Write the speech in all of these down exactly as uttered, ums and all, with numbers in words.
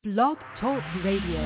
Blog Talk Radio.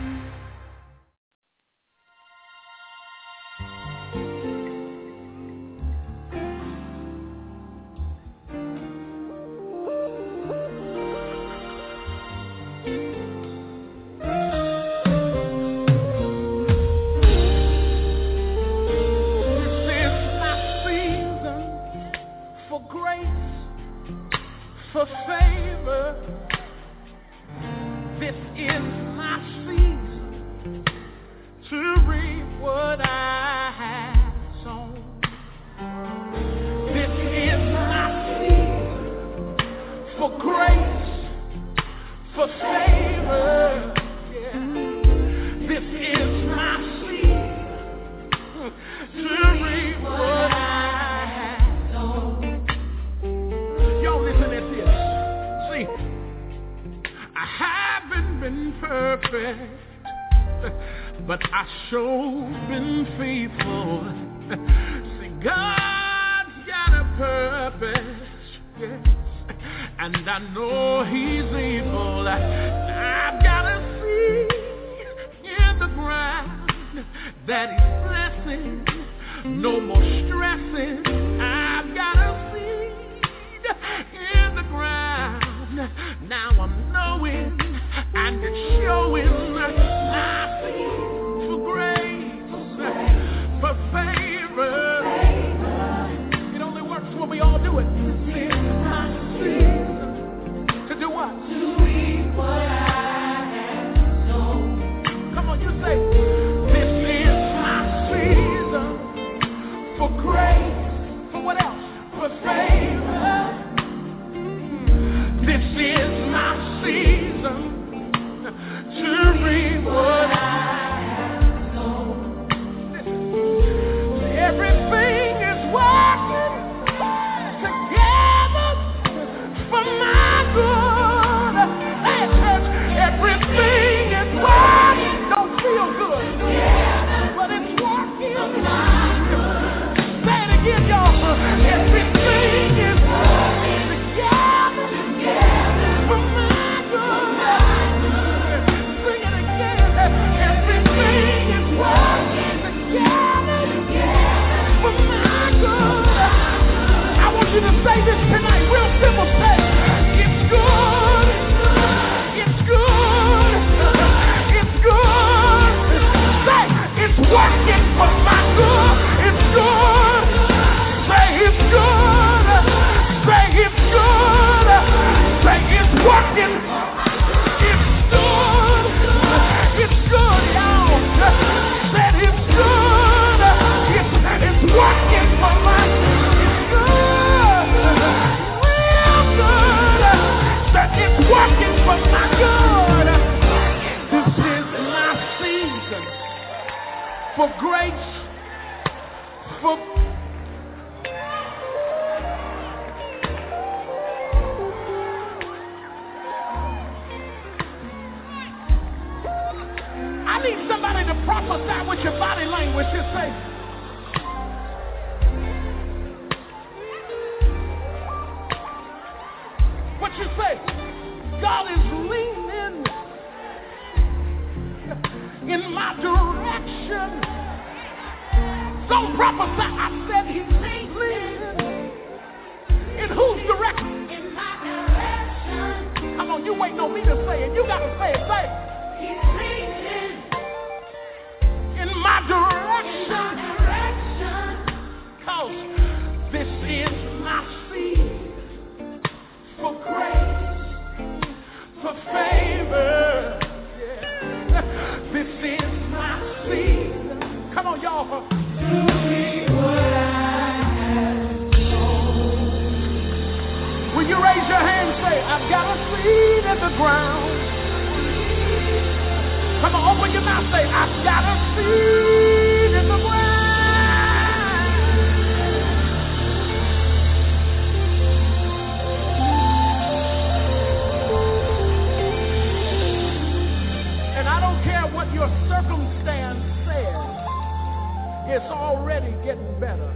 It's already getting better.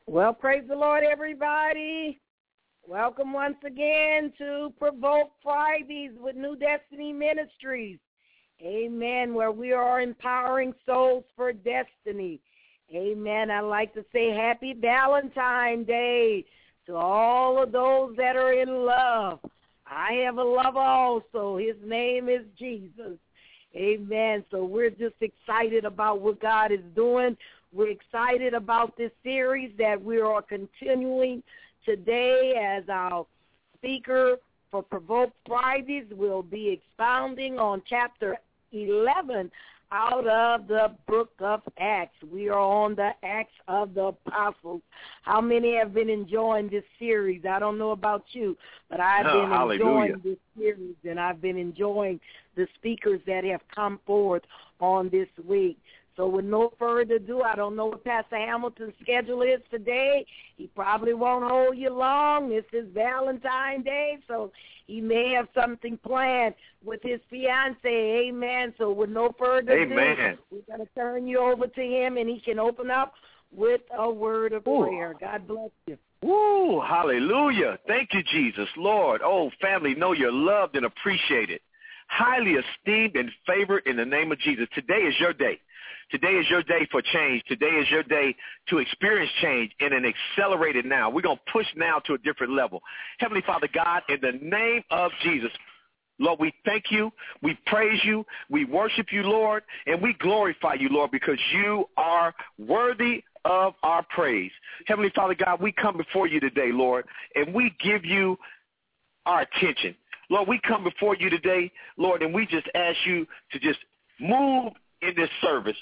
Well, praise the Lord, everybody. Welcome once again to Provoke Fridays with New Destiny Ministries. Amen, where we are empowering souls for destiny. Amen. I'd like to say happy Valentine's Day to all of those that are in love. I have a lover also. His name is Jesus. Amen. So we're just excited about what God is doing. We're excited about this series that we are continuing today, as our speaker for Provoke Fridays will be expounding on chapter eleven out of the book of Acts. We are on the Acts of the Apostles. How many have been enjoying this series? I don't know about you, but I've oh, been hallelujah. enjoying this series, and I've been enjoying the speakers that have come forth on this week. So with no further ado, I don't know what Pastor Hamilton's schedule is today. He probably won't hold you long. This is Valentine's Day, so he may have something planned with his fiancée. Amen. So with no further Amen. ado, we're going to turn you over to him, and he can open up with a word of Ooh. prayer. God bless you. Woo, hallelujah. Thank you, Jesus. Lord, oh, family, know you're loved and appreciated, highly esteemed and favored in the name of Jesus. Today is your day. Today is your day for change. Today is your day to experience change in an accelerated now. We're going to push now to a different level. Heavenly Father God, in the name of Jesus, Lord, we thank you, we praise you, we worship you, Lord, and we glorify you, Lord, because you are worthy of our praise. Heavenly Father God, we come before you today, Lord, and we give you our attention. Lord, we come before you today, Lord, and we just ask you to just move in this service.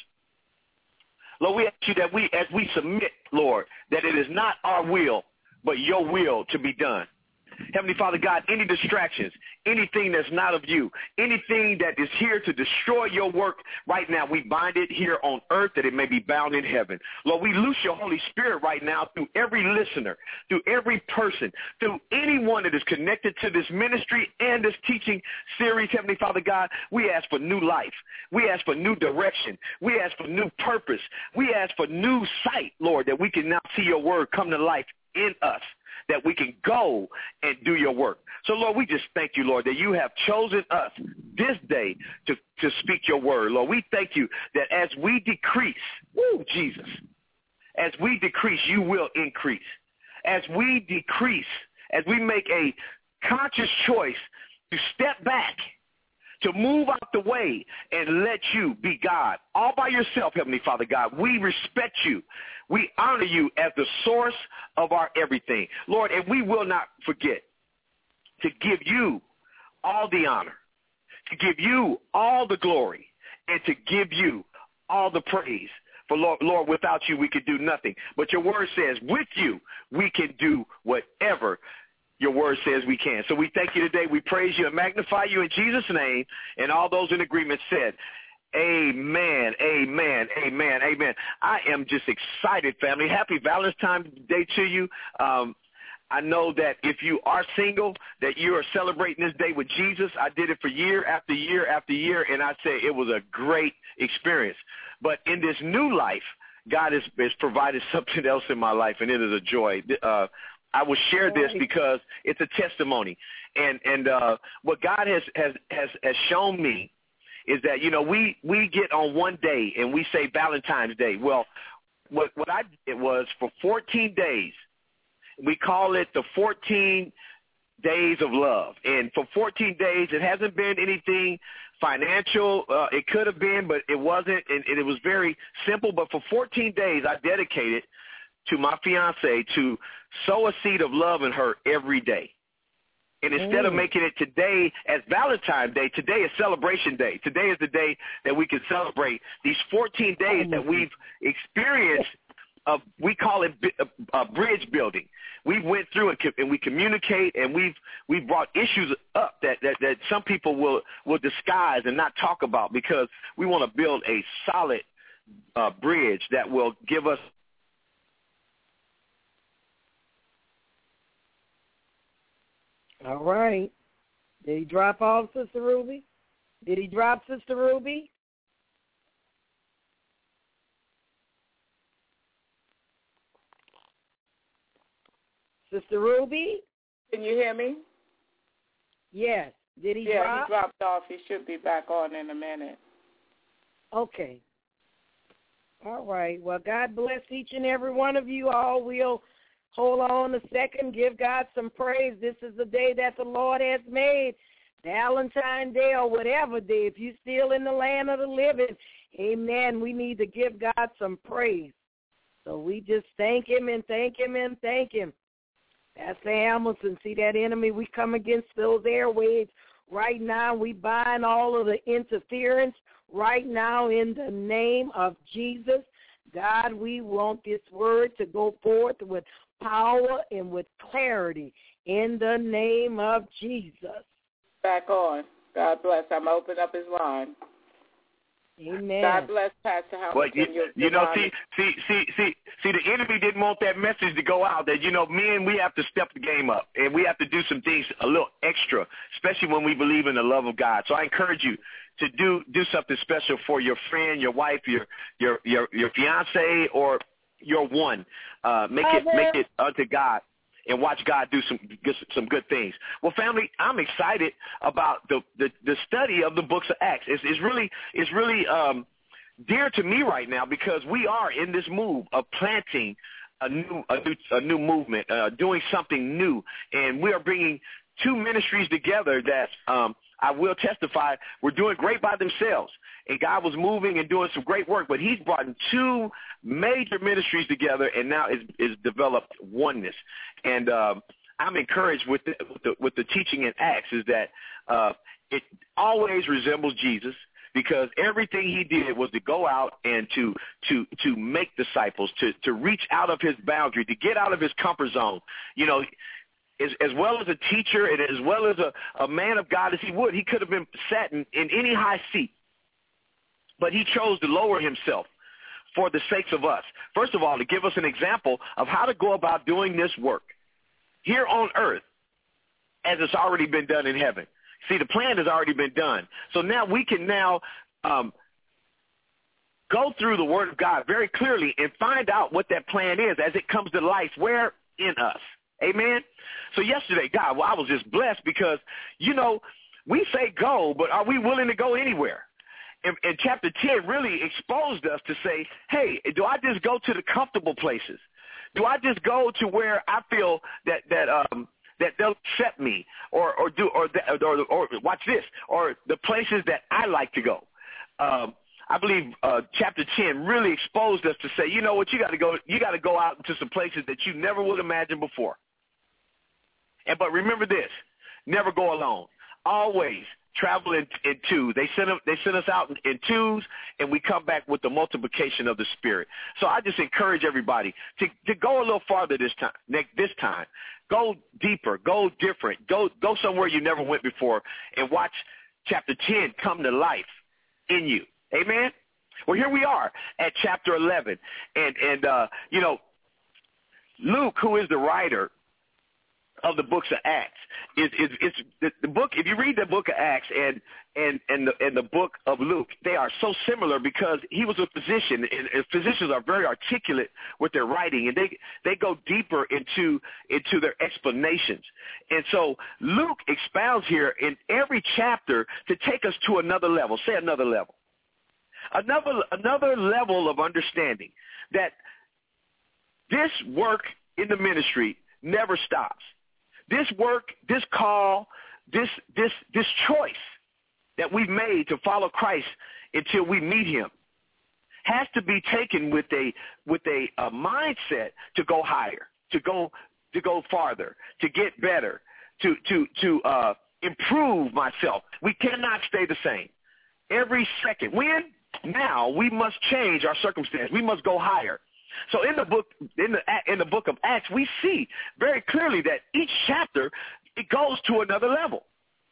Lord, we ask you that we, as we submit, Lord, that it is not our will, but your will to be done. Heavenly Father God, any distractions, anything that's not of you, anything that is here to destroy your work right now, we bind it here on earth that it may be bound in heaven. Lord, we loose your Holy Spirit right now through every listener, through every person, through anyone that is connected to this ministry and this teaching series. Heavenly Father God, we ask for new life. We ask for new direction. We ask for new purpose. We ask for new sight, Lord, that we can now see your word come to life in us, that we can go and do your work. So, Lord, we just thank you, Lord, that you have chosen us this day to, to speak your word. Lord, we thank you that as we decrease, woo, Jesus, as we decrease, you will increase. As we decrease, as we make a conscious choice to step back, to move out the way and let you be God all by yourself, Heavenly Father God. We respect you. We honor you as the source of our everything. Lord, and we will not forget to give you all the honor, to give you all the glory, and to give you all the praise. For Lord, Lord, without you, we could do nothing. But your word says with you, we can do whatever your word says we can. So we thank you today. We praise you and magnify you in Jesus' name. And all those in agreement said, amen, amen, amen, amen. I am just excited, family. Happy Valentine's Day to you. Um, I know that if you are single, that you are celebrating this day with Jesus. I did it for year after year after year, and I say it was a great experience. But in this new life, God has, has provided something else in my life, and it is a joy. Uh, I will share this because it's a testimony. And and uh, what God has, has, has, has shown me is that, you know, we, we get on one day and we say Valentine's Day. Well, what, what I did was for fourteen days, we call it the fourteen days of love. And for fourteen days, it hasn't been anything financial. Uh, it could have been, but it wasn't. And, and it was very simple. But for fourteen days, I dedicated to my fiancée to sow a seed of love in her every day. And instead mm. of making it today as Valentine's Day, today is Celebration Day. Today is the day that we can celebrate these fourteen days that we've experienced. Of, we call it uh, bridge building. We went through and, and we communicate, and we've we've brought issues up that, that, that some people will, will disguise and not talk about, because we want to build a solid uh, bridge that will give us. All right. Did he drop off, Sister Ruby? Did he drop Sister Ruby? Sister Ruby? Can you hear me? Yes. Did he yeah, drop? Yeah, he dropped off. He should be back on in a minute. Okay. All right. Well, God bless each and every one of you all. We'll hold on a second, give God some praise. This is the day that the Lord has made, Valentine's Day or whatever day. If you're still in the land of the living, amen, we need to give God some praise. So we just thank him and thank him and thank him. Pastor Hamilton, see that enemy? We come against those airwaves right now. We bind all of the interference right now in the name of Jesus. God, we want this word to go forth with power and with clarity in the name of Jesus. Back on. God bless. I'm opening up his line. Amen. God bless Pastor Hamilton. Well, you, your, you your know, see, see, see, see, see, the enemy didn't want that message to go out that, you know, men, we have to step the game up, and we have to do some things a little extra, especially when we believe in the love of God. So I encourage you to do do something special for your friend, your wife, your your your, your fiance, or your one. Uh, make it make it unto God. And watch God do some some good things. Well, family, I'm excited about the, the, the study of the books of Acts. It's, it's really it's really um, dear to me right now because we are in this move of planting a new a new, a new movement, uh, doing something new, and we are bringing two ministries together that um, I will testify were doing great by themselves. And God was moving and doing some great work, but he's brought two major ministries together, and now it's, it's developed oneness. And uh, I'm encouraged with the, with the with the teaching in Acts is that uh, it always resembles Jesus because everything he did was to go out and to to to make disciples, to to reach out of his boundary, to get out of his comfort zone. You know, As, as well as a teacher and as well as a, a man of God as he would, he could have been sat in, in any high seat. But he chose to lower himself for the sakes of us. First of all, to give us an example of how to go about doing this work here on earth as it's already been done in heaven. See, the plan has already been done. So now we can now um, go through the Word of God very clearly and find out what that plan is as it comes to life where in us. Amen? So yesterday, God, well, I was just blessed because, you know, we say go, but are we willing to go anywhere? And, and chapter ten really exposed us to say, hey, do I just go to the comfortable places? Do I just go to where I feel that that um, that they'll accept me, or or do or, or or watch this, or the places that I like to go? Um, I believe uh, chapter ten really exposed us to say, you know what, you got to go, you got to go out to some places that you never would imagine before. And but remember this: never go alone. Always travel in, in twos. They send them, they send us out in, in twos, and we come back with the multiplication of the Spirit. So I just encourage everybody to, to go a little farther this time. This time, go deeper, go different, go go somewhere you never went before, and watch chapter ten come to life in you. Amen. Well, here we are at chapter eleven, and and uh, you know, Luke, who is the writer of the books of Acts, is is it's the, the book. If you read the book of Acts and and and the, and the book of Luke, they are so similar because he was a physician, and, and physicians are very articulate with their writing, and they they go deeper into into their explanations. And so Luke expounds here in every chapter to take us to another level. Say another level, another another level of understanding that this work in the ministry never stops. This work, this call, this this this choice that we've made to follow Christ until we meet him has to be taken with a with a, a mindset to go higher, to go to go farther, to get better, to to to uh, improve myself. We cannot stay the same. Every second, when now we must change our circumstance. We must go higher. So in the book, in the in the book of Acts, we see very clearly that each chapter it goes to another level,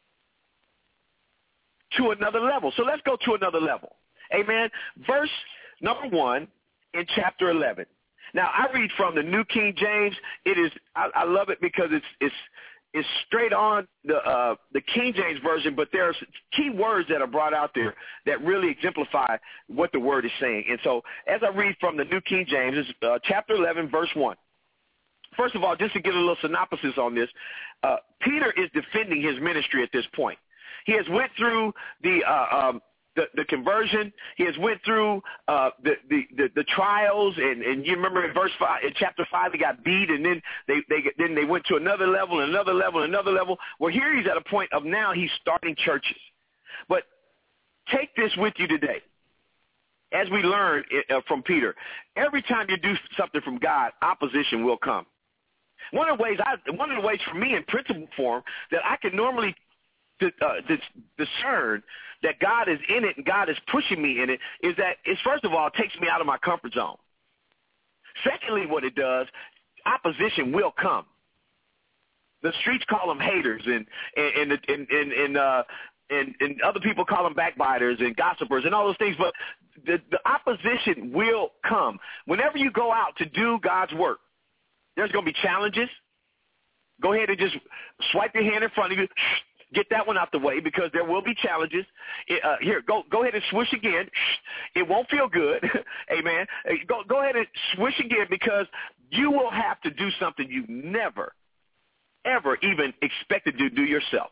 to another level. So let's go to another level. Amen. Verse number one in chapter eleven. Now I read from the New King James. It is I, I love it because it's it's it's straight on the uh, the King James version, but there's key words that are brought out there that really exemplify what the word is saying. And so as I read from the New King James, it's uh, chapter eleven, verse one. first of all, just to get a little synopsis on this, uh, Peter is defending his ministry at this point. He has went through the uh, um, the, the conversion. He has went through uh, the, the, the, the trials, and, and you remember in verse five, in chapter five, he got beat, and then they, they then they went to another level, another level, another level. Well, here he's at a point of now he's starting churches. But take this with you today. As we learn uh, from Peter, every time you do something from God, opposition will come. One of the ways I, one of the ways for me in principle form that I can normally Uh, discern that God is in it and God is pushing me in it is that it's, first of all, it takes me out of my comfort zone. Secondly, what it does, opposition will come. The streets call them haters, and and and and and, uh, and, and other people call them backbiters and gossipers and all those things. But the, the opposition will come. Whenever you go out to do God's work, there's going to be challenges. Go ahead and just swipe your hand in front of you. Get that one out the way because there will be challenges. It, uh, here, go go ahead and swish again. It won't feel good. Amen. Go, go ahead and swish again because you will have to do something you never, ever even expected to do yourself.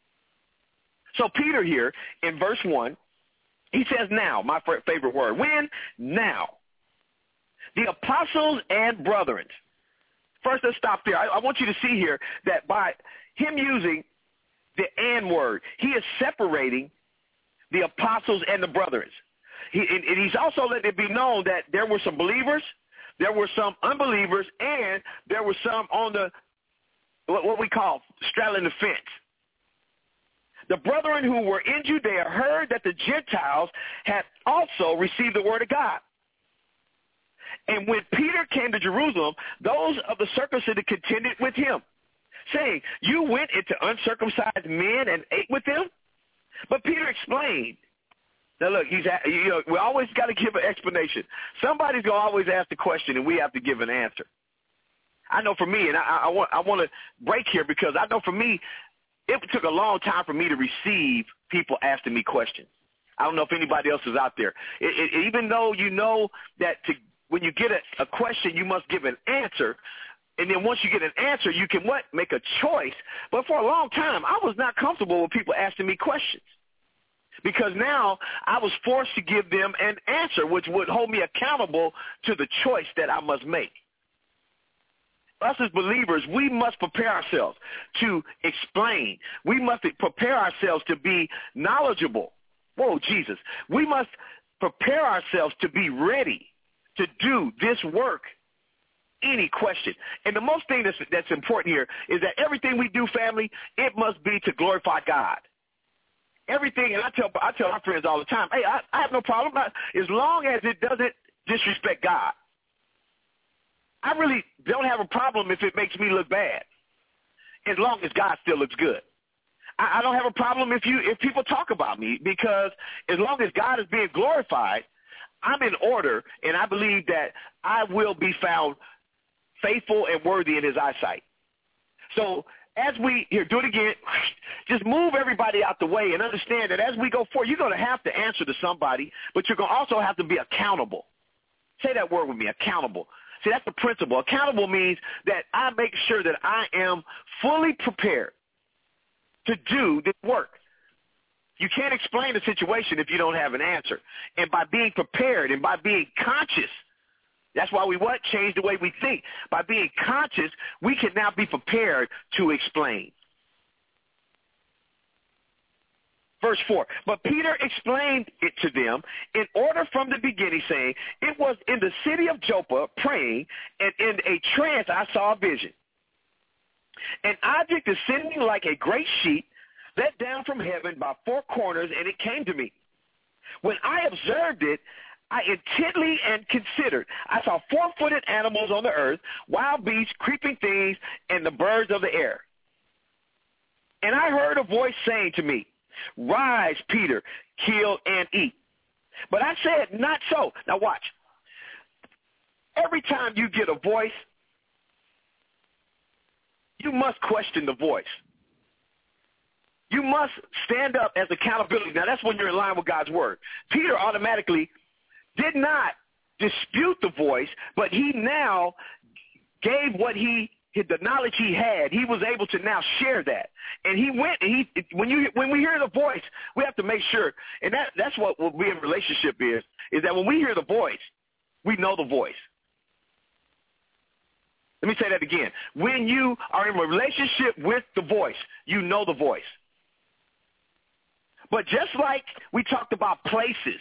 So Peter here in verse one, he says now, my favorite word. When? Now. The apostles and brethren. First, let's stop there. I, I want you to see here that by him using the and word, he is separating the apostles and the brethren. He, and, and he's also letting it be known that there were some believers, there were some unbelievers, and there were some on the, what, what we call straddling the fence. The brethren who were in Judea heard that the Gentiles had also received the word of God. And when Peter came to Jerusalem, those of the circumcision contended with him, saying, you went into uncircumcised men and ate with them? But Peter explained. Now, look, he's you know, we always got to give an explanation. Somebody's going to always ask the question, and we have to give an answer. I know for me, and I, I want I want to break here because I know for me, it took a long time for me to receive people asking me questions. I don't know if anybody else is out there. It, it, even though you know that to, when you get a, a question, you must give an answer. And then once you get an answer, you can what? Make a choice. But for a long time, I was not comfortable with people asking me questions because now I was forced to give them an answer, which would hold me accountable to the choice that I must make. Us as believers, we must prepare ourselves to explain. We must prepare ourselves to be knowledgeable. Whoa, Jesus. We must prepare ourselves to be ready to do this work. Any question. And the most thing that's, that's important here is that everything we do, family, it must be to glorify God. Everything, and I tell I tell our friends all the time, hey, I, I have no problem, I, as long as it doesn't disrespect God. I really don't have a problem if it makes me look bad, as long as God still looks good. I, I don't have a problem if you if people talk about me, because as long as God is being glorified, I'm in order, and I believe that I will be found faithful and worthy in his eyesight. So as we, here, do it again, just move everybody out the way and understand that as we go forward, you're going to have to answer to somebody, but you're going to also have to be accountable. Say that word with me, accountable. See, that's the principle. Accountable means that I make sure that I am fully prepared to do this work. You can't explain the situation if you don't have an answer. And by being prepared and by being conscious, that's why we what? Change the way we think. By being conscious, we can now be prepared to explain. Verse four, but Peter explained it to them in order from the beginning, saying, it was in the city of Joppa praying, and in a trance I saw a vision. An object descending like a great sheet, let down from heaven by four corners, and it came to me. When I observed it, I intently and considered. I saw four-footed animals on the earth, wild beasts, creeping things, and the birds of the air. And I heard a voice saying to me, rise, Peter, kill and eat. But I said, not so. Now watch. Every time you get a voice, you must question the voice. You must stand up as accountability. Now, that's when you're in line with God's word. Peter automatically did not dispute the voice, but he now gave what he, the knowledge he had, he was able to now share that. And he went, and he, when you, when we hear the voice, we have to make sure, and that, that's what, what being in a relationship is, is that when we hear the voice, we know the voice. Let me say that again. When you are in a relationship with the voice, you know the voice. But just like we talked about places,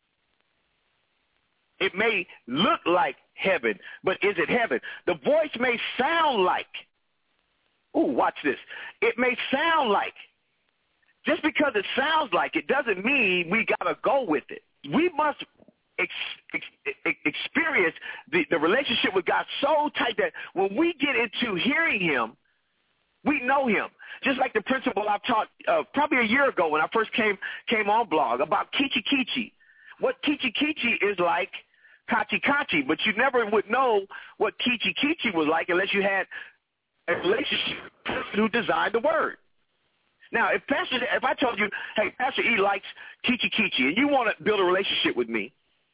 it may look like heaven, but is it heaven? The voice may sound like, ooh, watch this. It may sound like, just because it sounds like it doesn't mean we got to go with it. We must ex, ex, ex, experience the, the relationship with God so tight that when we get into hearing him, we know him. Just like the principle I taught uh, probably a year ago when I first came came on blog about Kichi Kichi. What Kichi Kichi is like Kachi Kachi, but you never would know what Kichi Kichi was like unless you had a relationship with the person who designed the word. Now, if Pastor, if I told you, hey, Pastor E likes Kichi Kichi, and you want to build a relationship with me,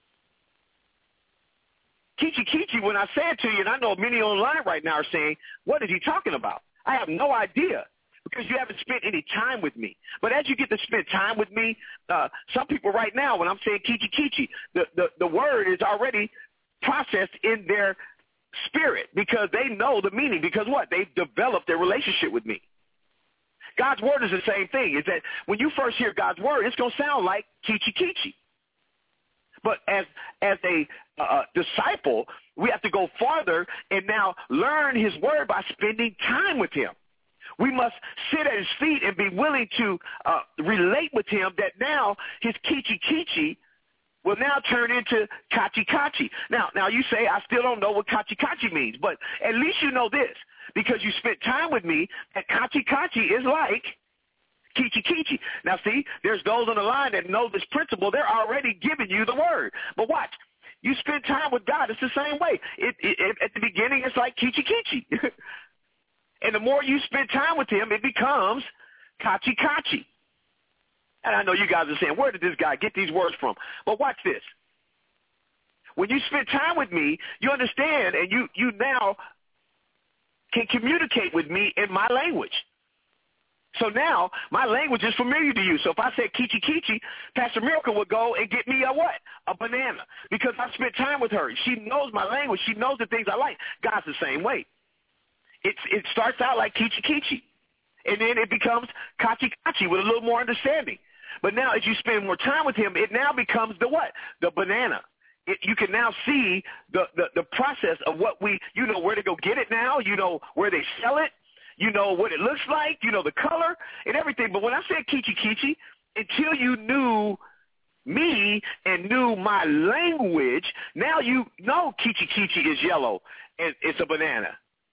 Kichi Kichi, when I say it to you, and I know many online right now are saying, what is he talking about? I have no idea because you haven't spent any time with me. But as you get to spend time with me, uh, some people right now, when I'm saying Kichi Kichi, the, the, the word is already processed in their spirit because they know the meaning. Because what? They've developed their relationship with me. God's word is the same thing. Is that when you first hear God's word, it's going to sound like Kichi Kichi. But as as a uh, disciple, we have to go farther and now learn his word by spending time with him. We must sit at his feet and be willing to uh, relate with him that now his Kichi Kichi will now turn into Kachi Kachi. Now, now you say, I still don't know what Kachi Kachi means, but at least you know this because you spent time with me that Kachi Kachi is like Kichi Kichi. Now, see, there's those on the line that know this principle. They're already giving you the word. But watch. You spend time with God. It's the same way. It, it, it, at the beginning, it's like Kichi Kichi. And the more you spend time with him, it becomes Kachi Kachi. And I know you guys are saying, where did this guy get these words from? But watch this. When you spend time with me, you understand, and you, you now can communicate with me in my language. So now my language is familiar to you. So if I said Kichi Kichi, Pastor Miracle would go and get me a what? A banana. Because I spent time with her. She knows my language. She knows the things I like. God's the same way. It's, it starts out like Kichi Kichi. And then it becomes Kachi Kachi with a little more understanding. But now as you spend more time with him, it now becomes the what? The banana. It, you can now see the, the, the process of what we, you know where to go get it now. You know where they sell it. You know what it looks like, you know the color and everything. But when I said Kichi Kichi, until you knew me and knew my language, now you know Kichi Kichi is yellow and it's a banana.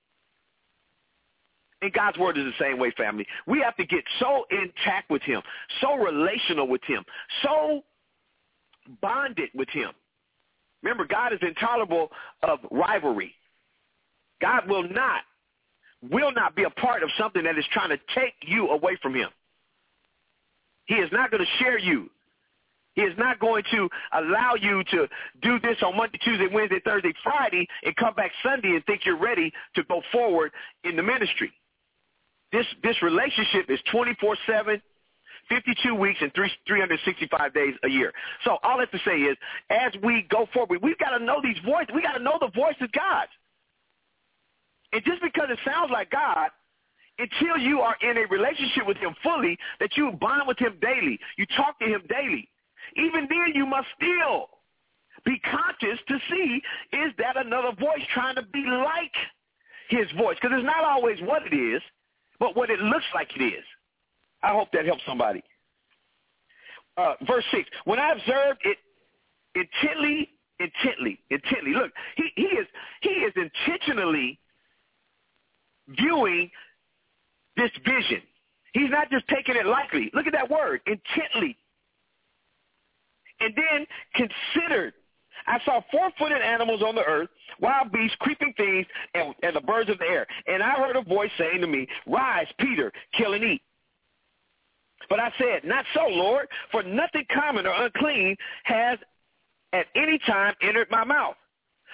And God's word is the same way, family. We have to get so intact with him, so relational with him, so bonded with him. Remember, God is intolerable of rivalry. God will not will not be a part of something that is trying to take you away from him. He is not going to share you. He is not going to allow you to do this on Monday, Tuesday, Wednesday, Thursday, Friday, and come back Sunday and think you're ready to go forward in the ministry. This this relationship is twenty-four seven, fifty-two weeks, and three, three hundred sixty-five days a year. So all I have to say is, as we go forward, we've got to know these voices. We've got to know the voice of God. And just because it sounds like God, until you are in a relationship with him fully, that you bond with him daily, you talk to him daily, even then you must still be conscious to see, is that another voice trying to be like his voice? Because it's not always what it is, but what it looks like it is. I hope that helps somebody. Uh, verse six, when I observed it intently, intently, intently. Look, he, he is he is intentionally viewing this vision. He's not just taking it lightly. Look at that word, intently. And then considered. I saw four-footed animals on the earth, wild beasts, creeping things, and, and the birds of the air. And I heard a voice saying to me, rise, Peter, kill and eat. But I said, not so, Lord, for nothing common or unclean has at any time entered my mouth.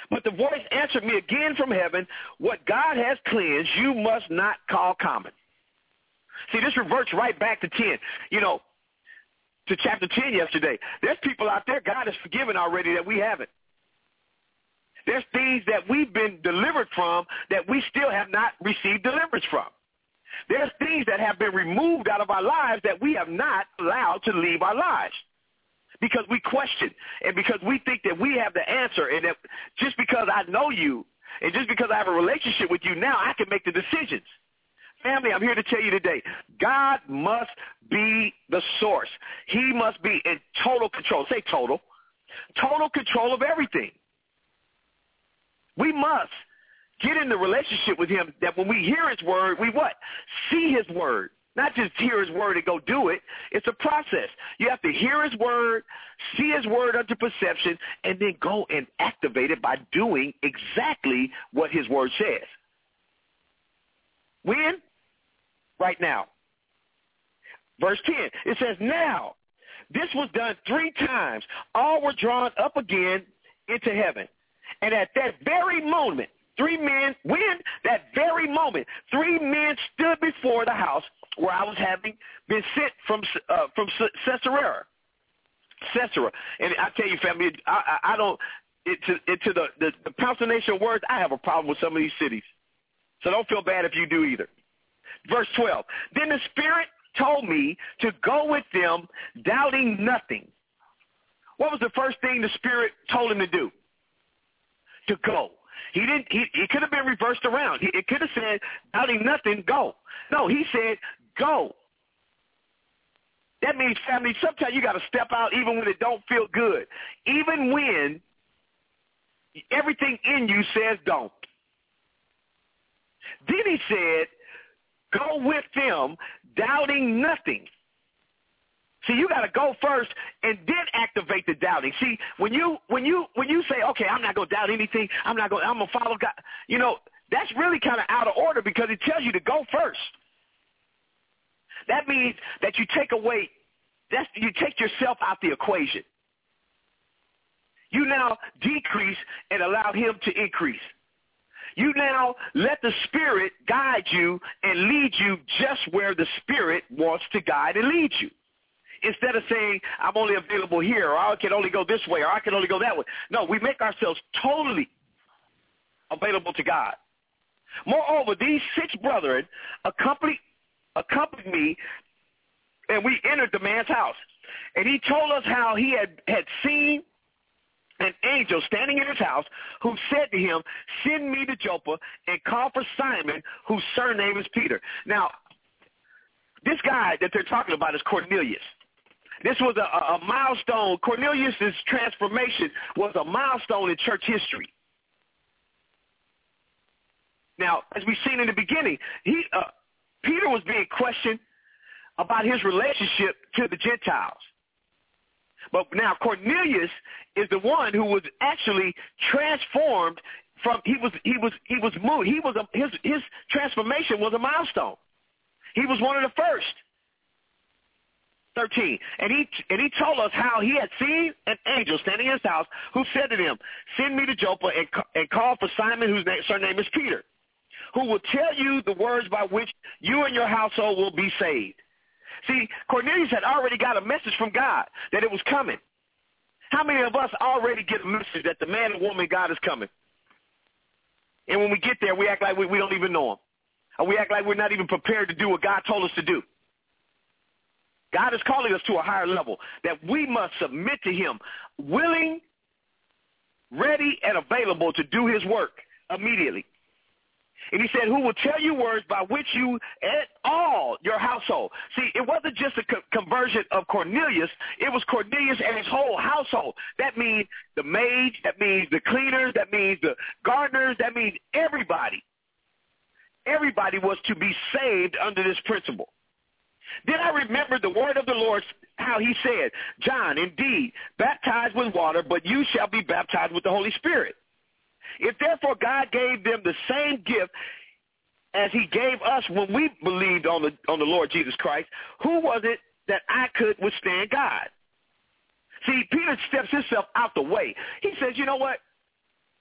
But the voice answered me again from heaven, what God has cleansed, you must not call common. See, this reverts right back to ten, you know, to chapter ten yesterday. There's people out there God has forgiven already that we haven't. There's things that we've been delivered from that we still have not received deliverance from. There's things that have been removed out of our lives that we have not allowed to leave our lives because we question and because we think that we have the answer, and that just because I know you and just because I have a relationship with you now, I can make the decisions. Family, I'm here to tell you today, God must be the source. He must be in total control. Say total. Total control of everything. We must get in the relationship with him that when we hear his word, we what? See his word. Not just hear his word and go do it. It's a process. You have to hear his word, see his word unto perception, and then go and activate it by doing exactly what his word says. When? Right now. Verse ten, it says, now, this was done three times. All were drawn up again into heaven. And at that very moment, three men, when? That very moment, three men stood before the house where I was having been sent from uh, from Caesarea. Caesarea. And I tell you, family, I, I, I don't, it, to, it, to the, the, the pronunciation of words, I have a problem with some of these cities. So don't feel bad if you do either. Verse twelve, then the Spirit told me to go with them, doubting nothing. What was the first thing the Spirit told him to do? To go. He didn't. He, it could have been reversed around. He, it could have said, doubting nothing, go. No, he said, go. That means, family, sometimes you got to step out even when it don't feel good. Even when everything in you says don't. Then he said, go with them, doubting nothing. See, you got to go first and then activate the doubting. See, when you when you when you say, okay, I'm not going to doubt anything, I'm not going, I'm going to follow God. You know, that's really kind of out of order because it tells you to go first. That means that you take away, that's you take yourself out the equation. You now decrease and allow him to increase. You now let the Spirit guide you and lead you just where the Spirit wants to guide and lead you. Instead of saying, I'm only available here, or I can only go this way, or I can only go that way. No, we make ourselves totally available to God. Moreover, these six brethren accompanied, accompanied me, and we entered the man's house. And he told us how he had, had seen an angel standing in his house who said to him, send me to Joppa and call for Simon, whose surname is Peter. Now, this guy that they're talking about is Cornelius. This was a, a milestone. Cornelius' transformation was a milestone in church history. Now, as we've seen in the beginning, he, uh, Peter was being questioned about his relationship to the Gentiles. But now Cornelius is the one who was actually transformed from, he was, he was, he was moved. He was, a, his, his transformation was a milestone. He was one of the first. thirteen. And he and he told us how he had seen an angel standing in his house who said to them, send me to Joppa and, and call for Simon, whose name, surname is Peter, who will tell you the words by which you and your household will be saved. See, Cornelius had already got a message from God that it was coming. How many of us already get a message that the man and woman God is coming? And when we get there, we act like we, we don't even know him. Or we act like we're not even prepared to do what God told us to do. God is calling us to a higher level, that we must submit to him, willing, ready, and available to do his work immediately. And he said, who will tell you words by which you and all your household. See, it wasn't just a co- conversion of Cornelius. It was Cornelius and his whole household. That means the maids, that means the cleaners, that means the gardeners, that means everybody. Everybody was to be saved under this principle. Then I remembered the word of the Lord, how he said, John, indeed, baptized with water, but you shall be baptized with the Holy Spirit. If therefore God gave them the same gift as he gave us when we believed on the on the Lord Jesus Christ, who was it that I could withstand God? See, Peter steps himself out the way. He says, you know what?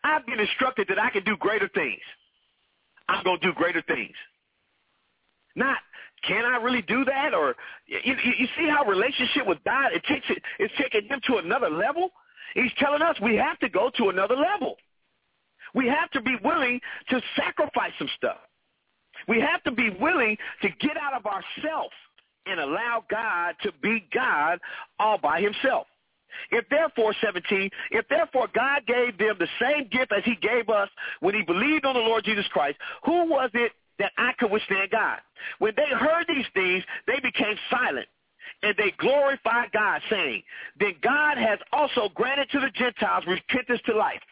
I've been instructed that I can do greater things. I'm going to do greater things. Not, can I really do that? Or you, you, you see how relationship with God, it takes it, it's taking him to another level? He's telling us we have to go to another level. We have to be willing to sacrifice some stuff. We have to be willing to get out of ourselves and allow God to be God all by himself. If therefore, seventeen, if therefore God gave them the same gift as he gave us when he believed on the Lord Jesus Christ, who was it that I could withstand God? When they heard these things, they became silent, and they glorified God, saying, then God has also granted to the Gentiles repentance to life.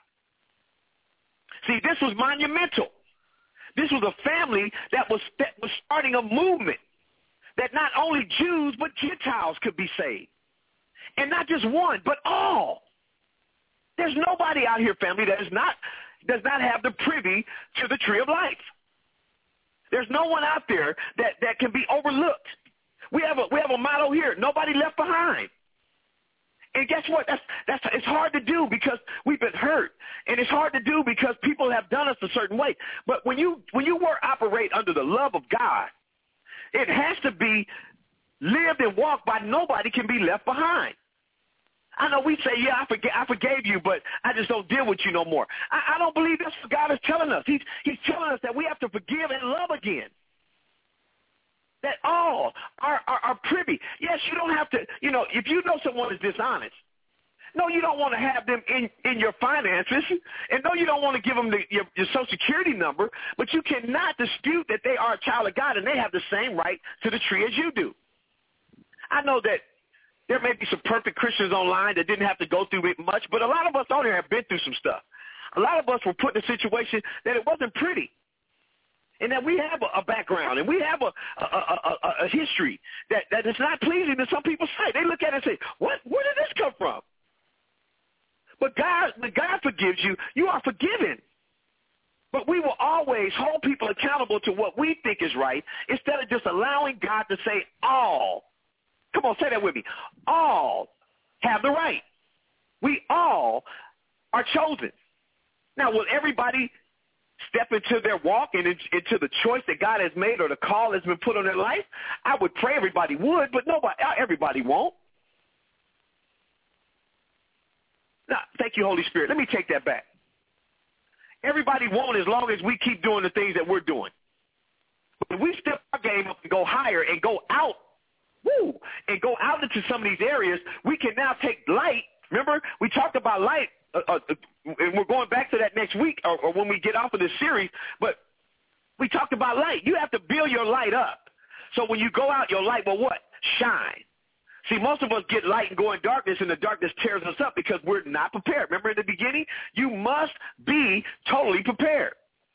See, this was monumental. This was a family that was, that was starting a movement that not only Jews but Gentiles could be saved. And not just one, but all. There's nobody out here, family, that is not, does not have the privy to the tree of life. There's no one out there that, that can be overlooked. We have a we have a motto here: nobody left behind. And guess what? That's that's it's hard to do because we've been hurt, and it's hard to do because people have done us a certain way. But when you when you work operate under the love of God, it has to be lived and walked by. Nobody can be left behind. I know we say, yeah, I forgave, I forgave you, but I just don't deal with you no more. I, I don't believe that's what God is telling us. He's, he's telling us that we have to forgive and love again. That all are, are, are privy. Yes, you don't have to, you know, if you know someone is dishonest, no, you don't want to have them in, in your finances, and no, you don't want to give them the, your, your Social Security number, but you cannot dispute that they are a child of God and they have the same right to the tree as you do. I know that there may be some perfect Christians online that didn't have to go through it much, but a lot of us on here have been through some stuff. A lot of us were put in a situation that it wasn't pretty, and that we have a, a background and we have a, a, a, a, a history that, that is not pleasing to some people's sight. They look at it and say, what, where did this come from? But God, when God forgives you, you are forgiven. But we will always hold people accountable to what we think is right instead of just allowing God to say all. Come on, say that with me. All have the right. We all are chosen. Now, will everybody step into their walk and into the choice that God has made or the call that's been put on their life? I would pray everybody would, but nobody, everybody won't. Now, thank you, Holy Spirit. Let me take that back. Everybody won't as long as we keep doing the things that we're doing. When we step our game up and go higher and go out, woo, and go out into some of these areas, we can now take light. Remember, we talked about light, uh, uh, and we're going back to that next week or, or when we get off of this series, but we talked about light. You have to build your light up. So when you go out, your light will what? Shine. See, most of us get light and go in darkness, and the darkness tears us up because we're not prepared. Remember in the beginning? You must be totally prepared.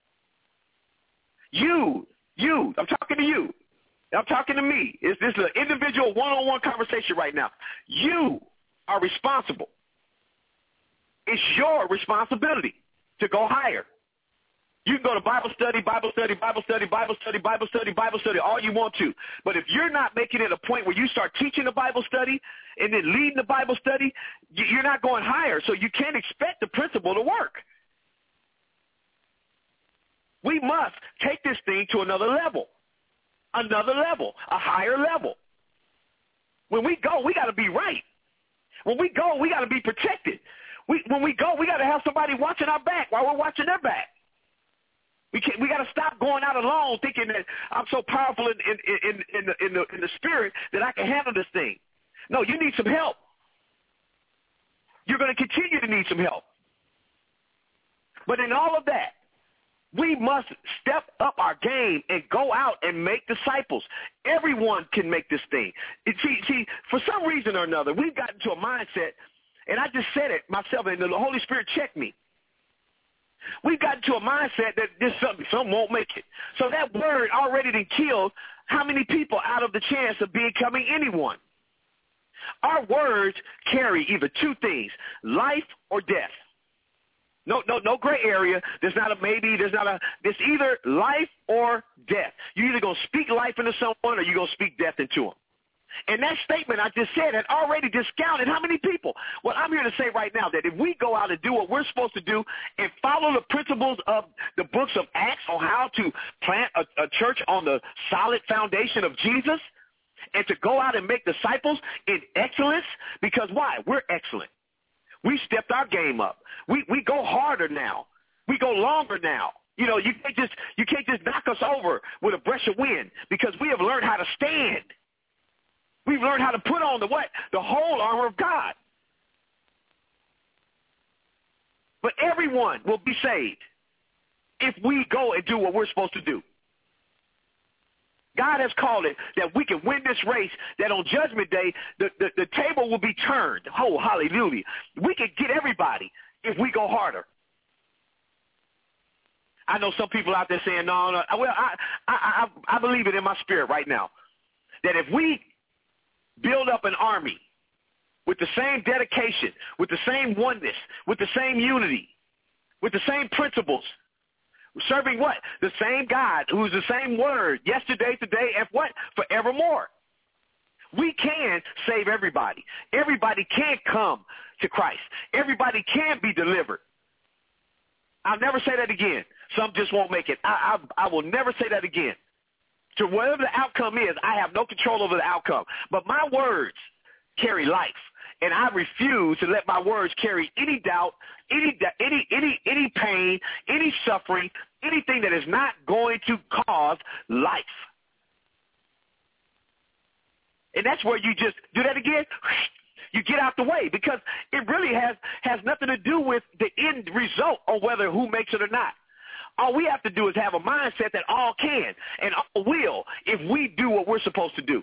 You, you, I'm talking to you. I'm talking to me. It's, this is an individual one-on-one conversation right now. You are responsible. It's your responsibility to go higher. You can go to Bible study, Bible study, Bible study, Bible study, Bible study, Bible study, all you want to. But if you're not making it a point where you start teaching the Bible study and then leading the Bible study, you're not going higher. So you can't expect the principle to work. We must take this thing to another level, another level, a higher level. When we go, we got to be right. When we go, we got to be protected. We, when we go, we got to have somebody watching our back while we're watching their back. We can't, we got to stop going out alone thinking that I'm so powerful in, in, in, in, the, in, the, in the spirit that I can handle this thing. No, you need some help. You're going to continue to need some help. But in all of that, we must step up our game and go out and make disciples. Everyone can make this thing. It, see, see, for some reason or another, we've gotten to a mindset, and I just said it myself, and the Holy Spirit checked me. We've gotten to a mindset that this something, some won't make it. So that word already done killed how many people out of the chance of becoming anyone? Our words carry either two things, life or death. No, no, no gray area. There's not a maybe. There's not a. It's either life or death. You're either gonna speak life into someone or you're gonna speak death into them. And that statement I just said had already discounted how many people? Well, I'm here to say right now that if we go out and do what we're supposed to do and follow the principles of the books of Acts on how to plant a, a church on the solid foundation of Jesus and to go out and make disciples in excellence, because why? We're excellent. We stepped our game up. We we go harder now. We go longer now. You know, you can't just you can't just knock us over with a breath of wind, because we have learned how to stand. We've learned how to put on the what? The whole armor of God. But everyone will be saved if we go and do what we're supposed to do. God has called it that we can win this race, that on Judgment Day, the, the, the table will be turned. Oh, hallelujah. We can get everybody if we go harder. I know some people out there saying, no, no. Well, I, I, I, I believe it in my spirit right now, that if we build up an army with the same dedication, with the same oneness, with the same unity, with the same principles, serving what? The same God, who's the same word, yesterday, today, and what? Forevermore. We can save everybody. Everybody can come to Christ. Everybody can be delivered. I'll never say that again. Some just won't make it. I, I, I will never say that again. So whatever the outcome is, I have no control over the outcome. But my words carry life, and I refuse to let my words carry any doubt, any any any any pain, any suffering, anything that is not going to cause life. And that's where you just do that again. You get out the way, because it really has has nothing to do with the end result or whether who makes it or not. All we have to do is have a mindset that all can and all will if we do what we're supposed to do.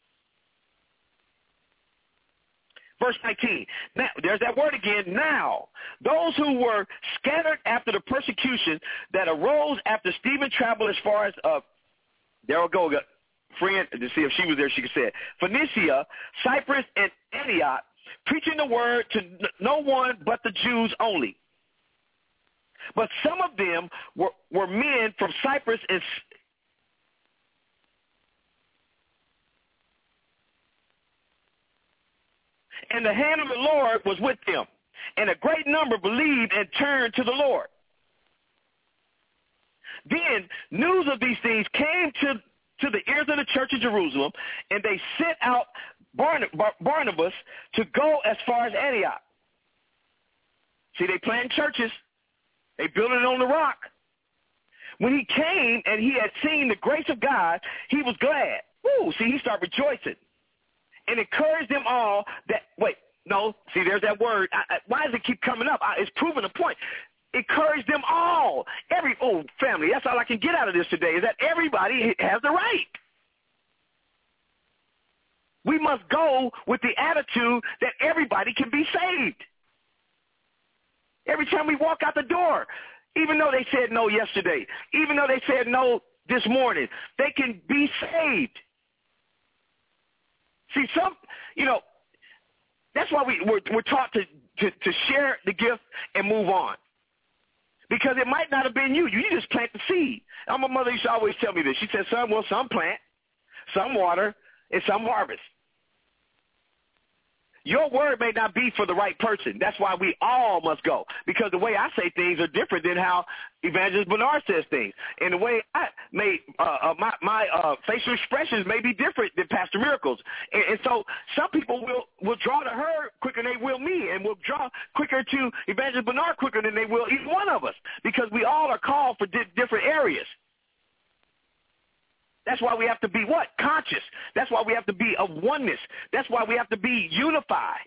Verse nineteen, now, there's that word again, now. Those who were scattered after the persecution that arose after Stephen traveled as far as, uh, there we go, friend, to see if she was there, she could say it, Phoenicia, Cyprus, and Antioch, preaching the word to no one but the Jews only. But some of them were, were men from Cyprus and and the hand of the Lord was with them, and a great number believed and turned to the Lord. Then news of these things came to, to the ears of the church of Jerusalem, and they sent out Barnabas to go as far as Antioch. See, they planted churches. They built it on the rock. When he came and he had seen the grace of God, he was glad. Woo, see, he started rejoicing and encouraged them all that, wait, no, see, there's that word. I, I, why does it keep coming up? I, it's proving a point. Encourage them all. Every, oh, family, that's all I can get out of this today, is that everybody has the right. We must go with the attitude that everybody can be saved. Every time we walk out the door, even though they said no yesterday, even though they said no this morning, they can be saved. See, some, you know, that's why we, we're, we're taught to, to, to share the gift and move on. Because it might not have been you. You just plant the seed. And my mother used to always tell me this. She said, son, well, some plant, some water, and some harvest. Your word may not be for the right person. That's why we all must go. Because the way I say things are different than how Evangelist Bernard says things. And the way I may, uh, uh, my, my uh, facial expressions may be different than Pastor Miracle's. And, and so some people will, will draw to her quicker than they will me, and will draw quicker to Evangelist Bernard quicker than they will either one of us. Because we all are called for di- different areas. That's why we have to be what? Conscious. That's why we have to be of oneness. That's why we have to be unified.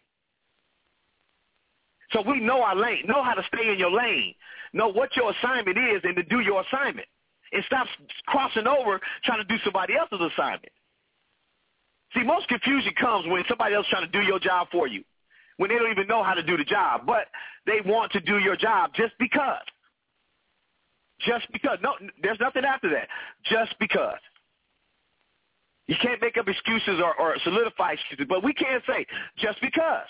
So we know our lane, know how to stay in your lane, know what your assignment is, and to do your assignment. And stop crossing over trying to do somebody else's assignment. See, most confusion comes when somebody else is trying to do your job for you, when they don't even know how to do the job, but they want to do your job just because. Just because. No, there's nothing after that. Just because. You can't make up excuses or, or solidify excuses, but we can say, just because.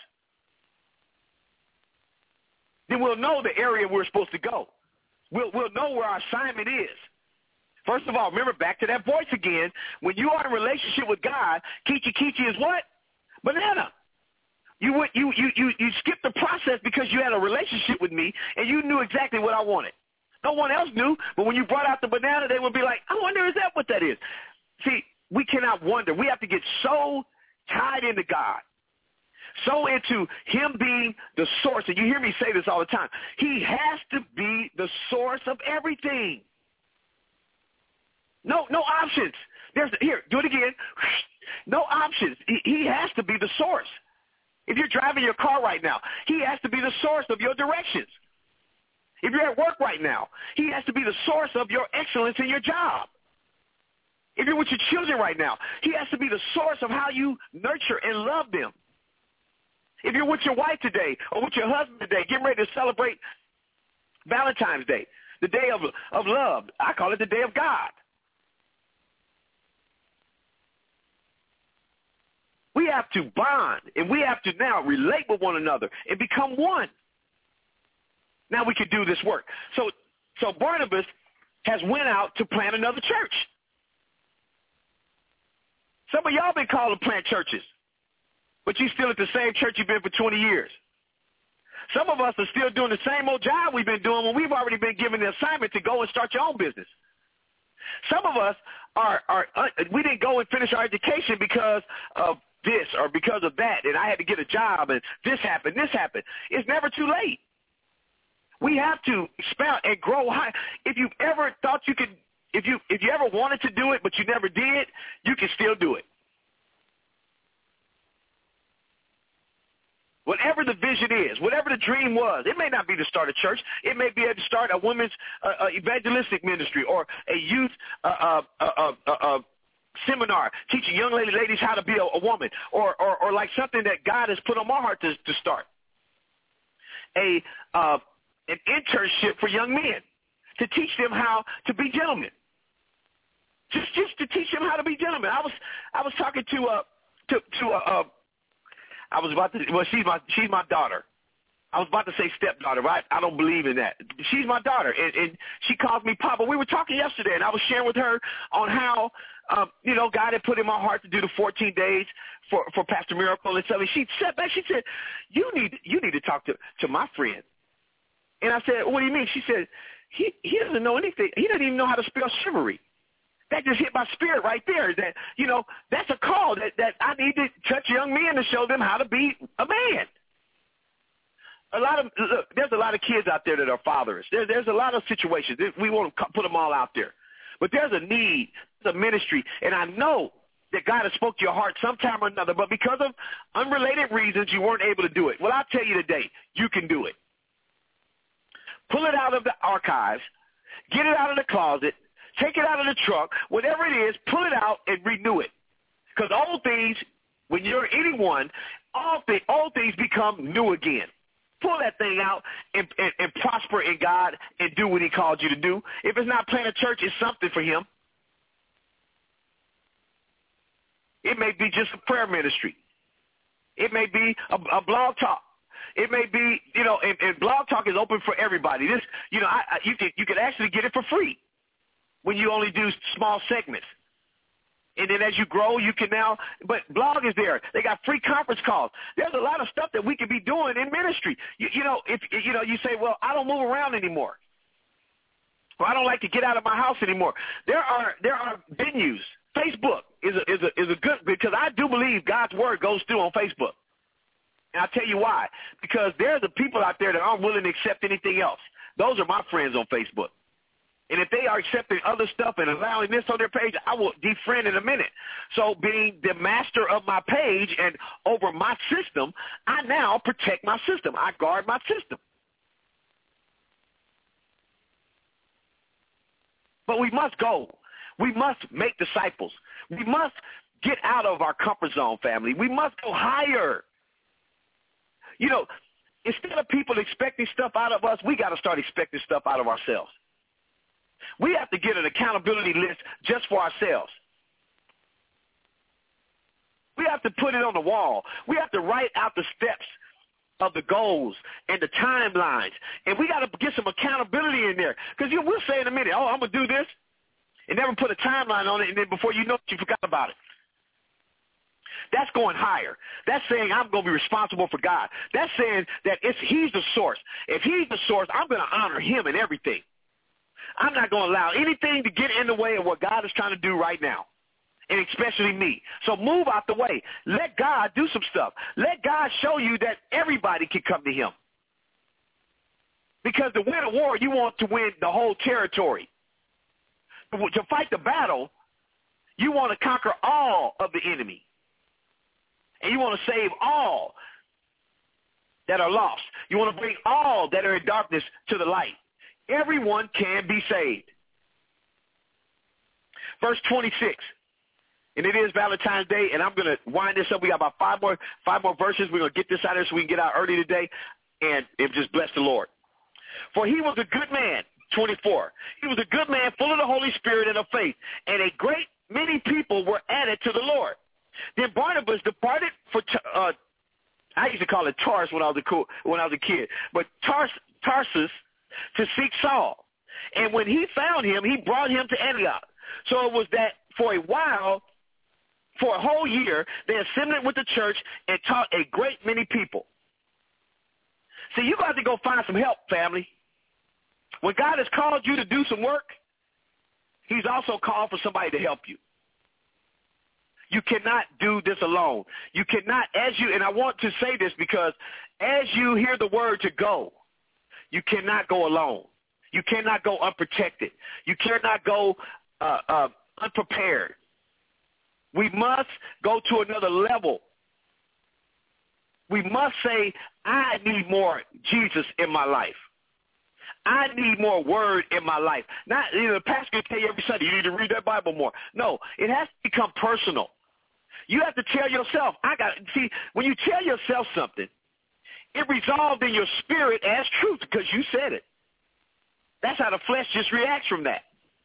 Then we'll know the area we're supposed to go. We'll, we'll know where our assignment is. First of all, remember, back to that voice again. When you are in a relationship with God, Kichi Kichi is what? Banana. You went, you, you, you, you skipped the process because you had a relationship with me and you knew exactly what I wanted. No one else knew, but when you brought out the banana, they would be like, I wonder, is that what that is? See, we cannot wonder. We have to get so tied into God, so into him being the source. And you hear me say this all the time. He has to be the source of everything. No, no options. There's here, do it again. No options. He, he has to be the source. If you're driving your car right now, he has to be the source of your directions. If you're at work right now, he has to be the source of your excellence in your job. If you're with your children right now, he has to be the source of how you nurture and love them. If you're with your wife today or with your husband today, getting ready to celebrate Valentine's Day, the day of, of love, I call it the day of God. We have to bond, and we have to now relate with one another and become one. Now we can do this work. So, so Barnabas has went out to plant another church. Some of y'all been called to plant churches, but you still at the same church you've been for twenty years. Some of us are still doing the same old job we've been doing when we've already been given the assignment to go and start your own business. Some of us are, are uh, we didn't go and finish our education because of this or because of that, and I had to get a job, and this happened, this happened. It's never too late. We have to expound and grow high. If you ever thought you could, if you if you ever wanted to do it but you never did, you can still do it. Whatever the vision is, whatever the dream was, it may not be to start a church. It may be to start a women's uh, uh, evangelistic ministry or a youth uh, uh, uh, uh, uh, seminar teaching young lady, ladies how to be a, a woman, or, or or like something that God has put on my heart to, to start. A uh, an internship for young men to teach them how to be gentlemen. Just just to teach them how to be gentlemen. I was I was talking to uh to to uh, uh I was about to well she's my she's my daughter. I was about to say stepdaughter, right? I don't believe in that. She's my daughter, and, and she calls me Papa. We were talking yesterday, and I was sharing with her on how, um, you know, God had put in my heart to do the fourteen days for, for Pastor Miracle and something. She sat back. She said, "You need you need to talk to, to my friend." And I said, "What do you mean?" She said, "He he doesn't know anything. He doesn't even know how to spell chivalry." That just hit my spirit right there. That, you know, that's a call that, that I need to touch young men to show them how to be a man. A lot of look, there's a lot of kids out there that are fathers. There, there's a lot of situations. We won't put them all out there. But there's a need, there's a ministry, and I know that God has spoke to your heart sometime or another, but because of unrelated reasons, you weren't able to do it. Well, I'll tell you today, you can do it. Pull it out of the archives, get it out of the closet, take it out of the truck, whatever it is, pull it out and renew it. Because old things, when you're anyone, all, th- all things become new again. Pull that thing out and, and, and prosper in God and do what he called you to do. If it's not planting a church, it's something for him. It may be just a prayer ministry. It may be a, a blog talk. It may be, you know, and, and blog talk is open for everybody. This, you know, I, I, you can you can actually get it for free when you only do small segments. And then as you grow, you can now, but blog is there. They got free conference calls. There's a lot of stuff that we could be doing in ministry. You, you know, if you know, you say, well, I don't move around anymore. Or I don't like to get out of my house anymore. There are there are venues. Facebook is a, is a, is a good, because I do believe God's word goes through on Facebook. And I'll tell you why. Because there's the people out there that aren't willing to accept anything else. Those are my friends on Facebook. And if they are accepting other stuff and allowing this on their page, I will defriend in a minute. So being the master of my page and over my system, I now protect my system. I guard my system. But we must go. We must make disciples. We must get out of our comfort zone, family. We must go higher. You know, instead of people expecting stuff out of us, we got to start expecting stuff out of ourselves. We have to get an accountability list just for ourselves. We have to put it on the wall. We have to write out the steps of the goals and the timelines. And we got to get some accountability in there. Because you will say in a minute, oh, I'm going to do this. and never put a timeline on it, and then before you know it, you forgot about it. That's going higher. That's saying I'm going to be responsible for God. That's saying that it's he's the source. If he's the source, I'm going to honor him in everything. I'm not going to allow anything to get in the way of what God is trying to do right now, and especially me. So move out the way. Let God do some stuff. Let God show you that everybody can come to him. Because to win a war, you want to win the whole territory. To fight the battle, you want to conquer all of the enemy. And you want to save all that are lost. You want to bring all that are in darkness to the light. Everyone can be saved. Verse twenty-six. And it is Valentine's Day, and I'm going to wind this up. We got about five more five more verses. We're going to get this out of here so we can get out early today, and, and just bless the Lord. For he was a good man, twenty-four. He was a good man, full of the Holy Spirit and of faith, and a great many people were added to the Lord. Then Barnabas departed for, uh, I used to call it Tars when I was a cool, when I was a kid, but Tars, Tarsus to seek Saul. And when he found him, he brought him to Antioch. So it was that for a while, for a whole year, they assembled with the church and taught a great many people. See, you got to go find some help, family. When God has called you to do some work, he's also called for somebody to help you. You cannot do this alone. You cannot, as you, and I want to say this because as you hear the word to go, you cannot go alone. You cannot go unprotected. You cannot go uh, uh, unprepared. We must go to another level. We must say, I need more Jesus in my life. I need more word in my life. Not, you know, the pastor can tell you every Sunday, you need to read that Bible more. No, it has to become personal. You have to tell yourself, I got to, see, when you tell yourself something, it resolved in your spirit as truth because you said it. That's how the flesh just reacts from that.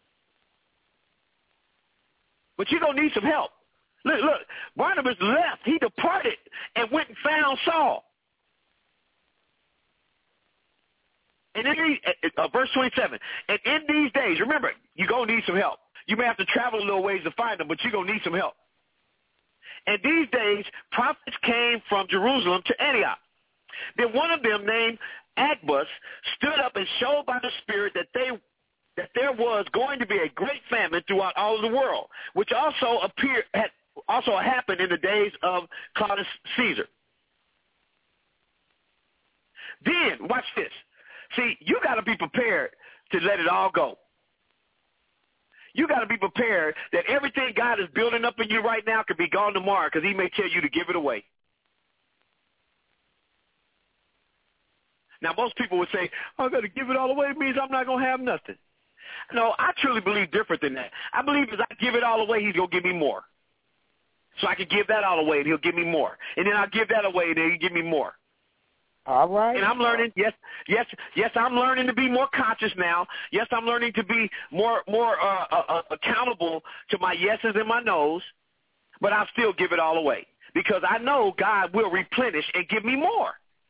But you're going to need some help. Look, look, Barnabas left. He departed and went and found Saul. And in these, uh, verse twenty-seven, and in these days, remember, you're going to need some help. You may have to travel a little ways to find them, but you're going to need some help. And these days, prophets came from Jerusalem to Antioch. Then one of them, named Agabus, stood up and showed by the Spirit that they that there was going to be a great famine throughout all of the world, which also appeared had also happened in the days of Claudius Caesar. Then, watch this. See, you got to be prepared to let it all go. You got to be prepared that everything God is building up in you right now could be gone tomorrow because he may tell you to give it away. Now, most people would say, oh, I got to give it all away. It means I'm not going to have nothing. No, I truly believe different than that. I believe as I give it all away, he's going to give me more. So I can give that all away, and he'll give me more. And then I'll give that away, and then he'll give me more. All right. And I'm learning, yes, yes, yes, I'm learning to be more conscious now. Yes, I'm learning to be more more uh, uh, accountable to my yeses and my nos, but I'll still give it all away because I know God will replenish and give me more.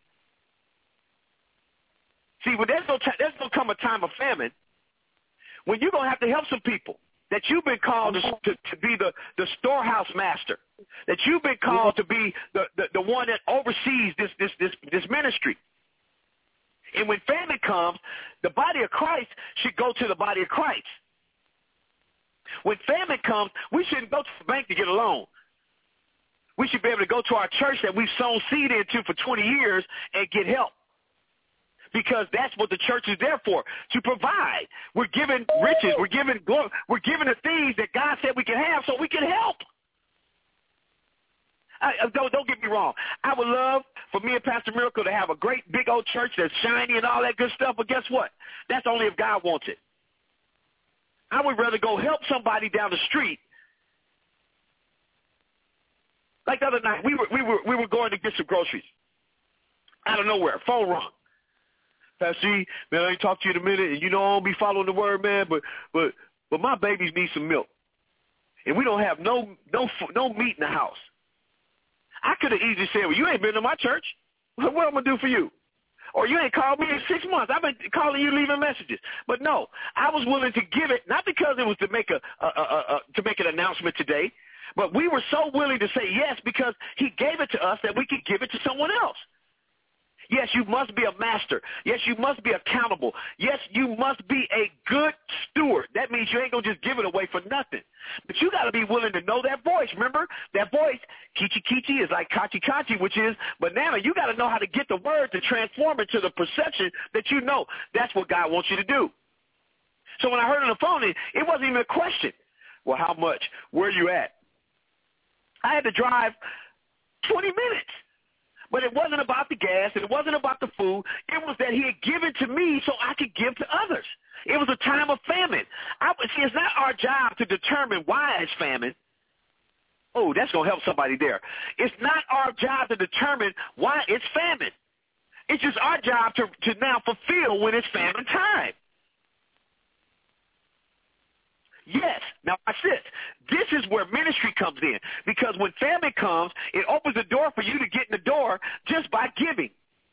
See, but there's no t- there's going to come a time of famine when you're going to have to help some people that you've been called to, to, to be the, the storehouse master, that you've been called to be the, the, the one that oversees this, this, this, this ministry. And when famine comes, the body of Christ should go to the body of Christ. When famine comes, we shouldn't go to the bank to get a loan. We should be able to go to our church that we've sown seed into for twenty years and get help. Because that's what the church is there for, to provide. We're given riches. We're given glory. We're given the things that God said we can have so we can help. I, don't, don't get me wrong. I would love for me and Pastor Miracle to have a great big old church that's shiny and all that good stuff, but guess what? That's only if God wants it. I would rather go help somebody down the street. Like the other night, we were, we were, we were going to get some groceries. Out of nowhere, phone rung. Pastor G, man, I ain't talk to you in a minute, and you know I don't be following the word, man, but but but my babies need some milk, and we don't have no no no meat in the house. I could have easily said, well, you ain't been to my church. What am I gonna do for you? Or you ain't called me in six months. I've been calling you, leaving messages. But no, I was willing to give it, not because it was to make a, a, a, a to make an announcement today, but we were so willing to say yes because he gave it to us that we could give it to someone else. Yes, you must be a master. Yes, you must be accountable. Yes, you must be a good steward. That means you ain't going to just give it away for nothing. But you got to be willing to know that voice. Remember, that voice, kichi kichi, is like kachi kachi, which is banana. You got to know how to get the word to transform it to the perception that you know. That's what God wants you to do. So when I heard on the phone, it, it wasn't even a question. Well, how much? Where you at? I had to drive twenty minutes. But it wasn't about the gas. It wasn't about the food. It was that he had given to me so I could give to others. It was a time of famine. I, see, it's not our job to determine why it's famine. Oh, that's going to help somebody there. It's not our job to determine why it's famine. It's just our job to, to now fulfill when it's famine time. Yes. Now watch this. This is where ministry comes in, because when famine comes, it opens the door for you to get in the door just by giving.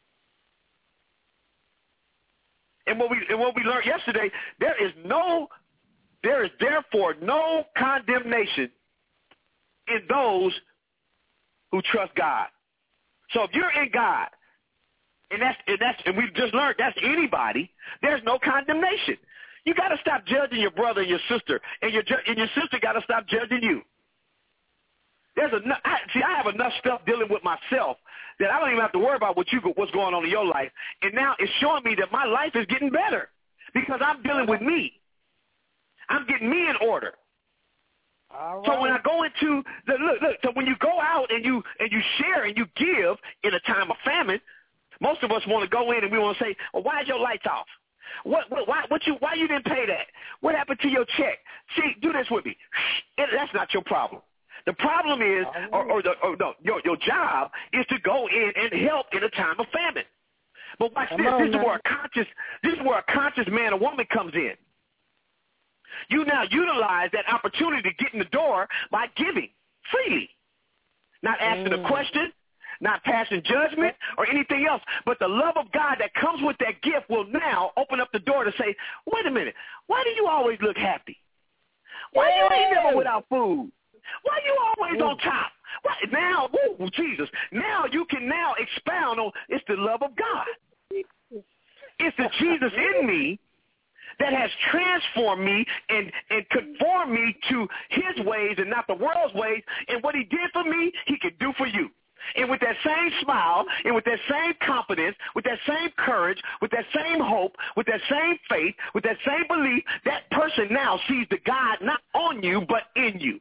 And what we and what we learned yesterday, there is no, there is therefore no condemnation in those who trust God. So if you're in God, and that's and that's and we've just learned that's anybody, there's no condemnation. You got to stop judging your brother and your sister, and your and your sister got to stop judging you. There's enough. I, see, I have enough stuff dealing with myself that I don't even have to worry about what you what's going on in your life. And now it's showing me that my life is getting better because I'm dealing with me. I'm getting me in order. All right. So when I go into the look, look, so when you go out and you and you share and you give in a time of famine, most of us want to go in and we want to say, "Well, why is your lights off? What, what, why, what you, why you didn't pay that? What happened to your check? See, do this with me. It, that's not your problem. The problem is, or, or, the, or no, your, your job is to go in and help in a time of famine. But watch this. This is where a conscious, this is where a conscious man or woman comes in. You now utilize that opportunity to get in the door by giving freely, not asking a question, not passing judgment or anything else. But the love of God that comes with that gift will now open up the door to say, wait a minute, why do you always look happy? Why you ain't never without food? Why you always on top? Why, now, woo, Jesus, now you can now expound on it's the love of God. It's the Jesus in me that has transformed me and, and conformed me to his ways and not the world's ways. And what he did for me, he can do for you. And with that same smile, and with that same confidence, with that same courage, with that same hope, with that same faith, with that same belief, that person now sees the God not on you, but in you.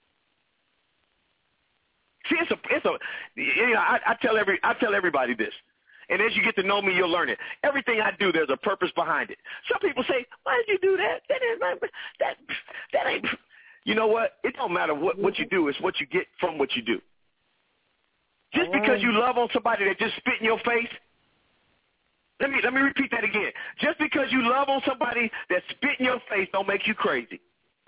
See, it's a, it's a, you know, I, I tell every, I tell everybody this, and as you get to know me, you'll learn it. Everything I do, there's a purpose behind it. Some people say, "Why did you do that? That is that, that ain't." You know what? It don't matter what what you do; it's what you get from what you do. Just because you love on somebody that just spit in your face, let me let me repeat that again. Just because you love on somebody that spit in your face don't make you crazy.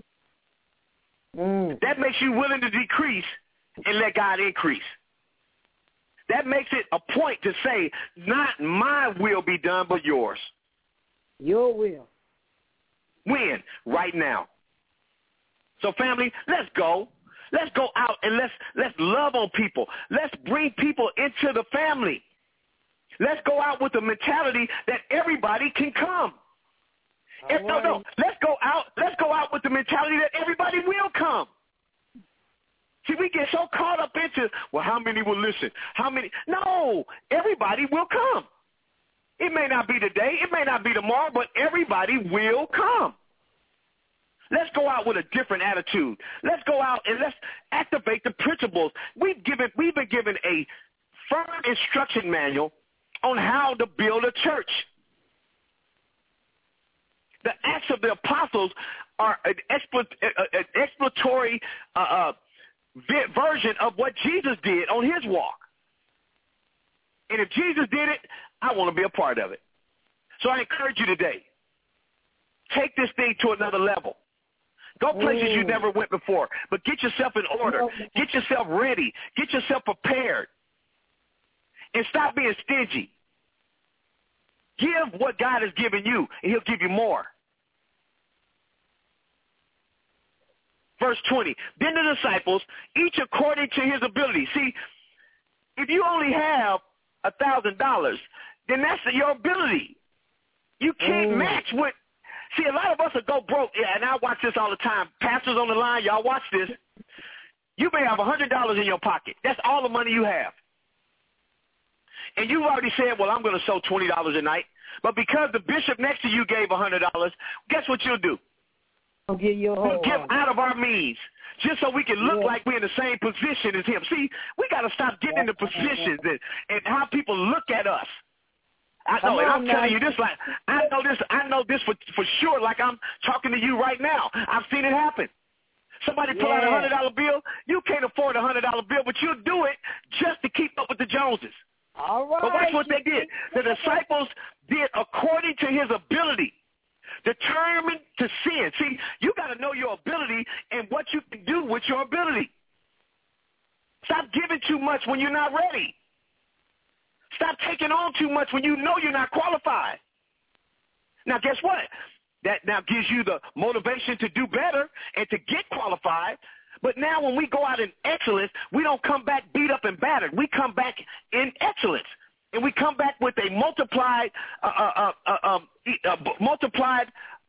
Mm. That makes you willing to decrease and let God increase. That makes it a point to say, not my will be done, but yours. Your will. When? Right now. So family, let's go. Let's go out and let's let's love on people. Let's bring people into the family. Let's go out with the mentality that everybody can come. If, right. No, no. Let's go out. Let's go out with the mentality that everybody will come. See, we get so caught up into, well, how many will listen? How many? No, everybody will come. It may not be today. It may not be tomorrow, but everybody will come. Let's go out with a different attitude. Let's go out and let's activate the principles. We've given, we've been given a firm instruction manual on how to build a church. The Acts of the Apostles are an, expl- an exploratory uh, uh, version of what Jesus did on his walk. And if Jesus did it, I want to be a part of it. So I encourage you today, take this thing to another level. Go places you never went before, but get yourself in order. Get yourself ready. Get yourself prepared. And stop being stingy. Give what God has given you, and he'll give you more. Verse twenty, then the disciples, each according to his ability. See, if you only have a thousand dollars, then that's your ability. You can't mm. match what. See, a lot of us will go broke. Yeah, and I watch this all the time. Pastors on the line, y'all watch this. You may have a hundred dollars in your pocket. That's all the money you have. And you already said, well, I'm going to sow twenty dollars a night. But because the bishop next to you gave a hundred dollars, guess what you'll do? I'll give you a whole we'll give out of our means, just so we can look yeah. like we're in the same position as him. See, we got to stop getting into positions and, and how people look at us. I know, and I'm telling you this like I know this. I know this for for sure. Like I'm talking to you right now. I've seen it happen. Somebody pull yeah. out a hundred dollar bill. You can't afford a hundred dollar bill, but you'll do it just to keep up with the Joneses. All right. But watch what they did. The disciples did according to his ability. Determined to sin. See, you got to know your ability and what you can do with your ability. Stop giving too much when you're not ready. Stop taking on too much when you know you're not qualified. Now, guess what? That now gives you the motivation to do better and to get qualified. But now when we go out in excellence, we don't come back beat up and battered. We come back in excellence. And we come back with a multiplied, uh, uh, uh, um, uh, multiplied.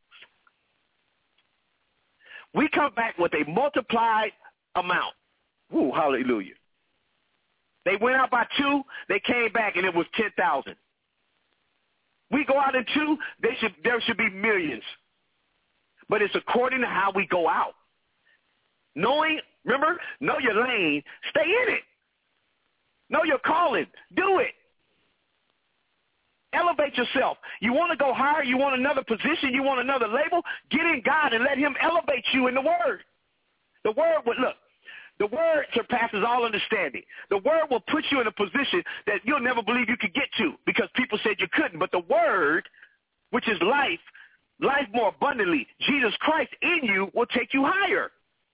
We come back with a multiplied amount. Ooh, hallelujah! They went out by two. They came back, and it was ten thousand. We go out in two. They should. There should be millions. But it's according to how we go out. Knowing, remember, know your lane. Stay in it. Know your calling. Do it. Elevate yourself. You want to go higher? You want another position? You want another label? Get in God and let him elevate you in the word. The word would, look, the word surpasses all understanding. The word will put you in a position that you'll never believe you could get to because people said you couldn't. But the word, which is life, life more abundantly, Jesus Christ in you will take you higher.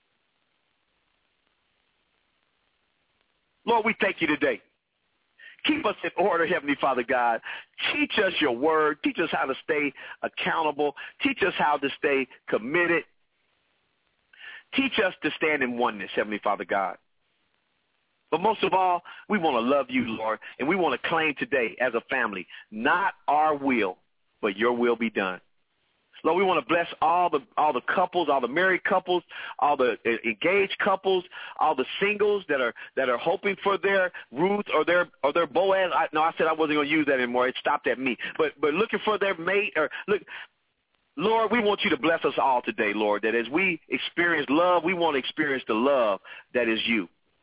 Lord, we thank you today. Keep us in order, Heavenly Father God. Teach us your word. Teach us how to stay accountable. Teach us how to stay committed. Teach us to stand in oneness, Heavenly Father God. But most of all, we want to love you, Lord, and we want to claim today as a family, not our will, but your will be done. Lord, we want to bless all the all the couples, all the married couples, all the engaged couples, all the singles that are that are hoping for their Ruth or their or their Boaz. I, no, I said I wasn't going to use that anymore. It stopped at me. But but looking for their mate or look, Lord, we want you to bless us all today, Lord. That as we experience love, we want to experience the love that is you.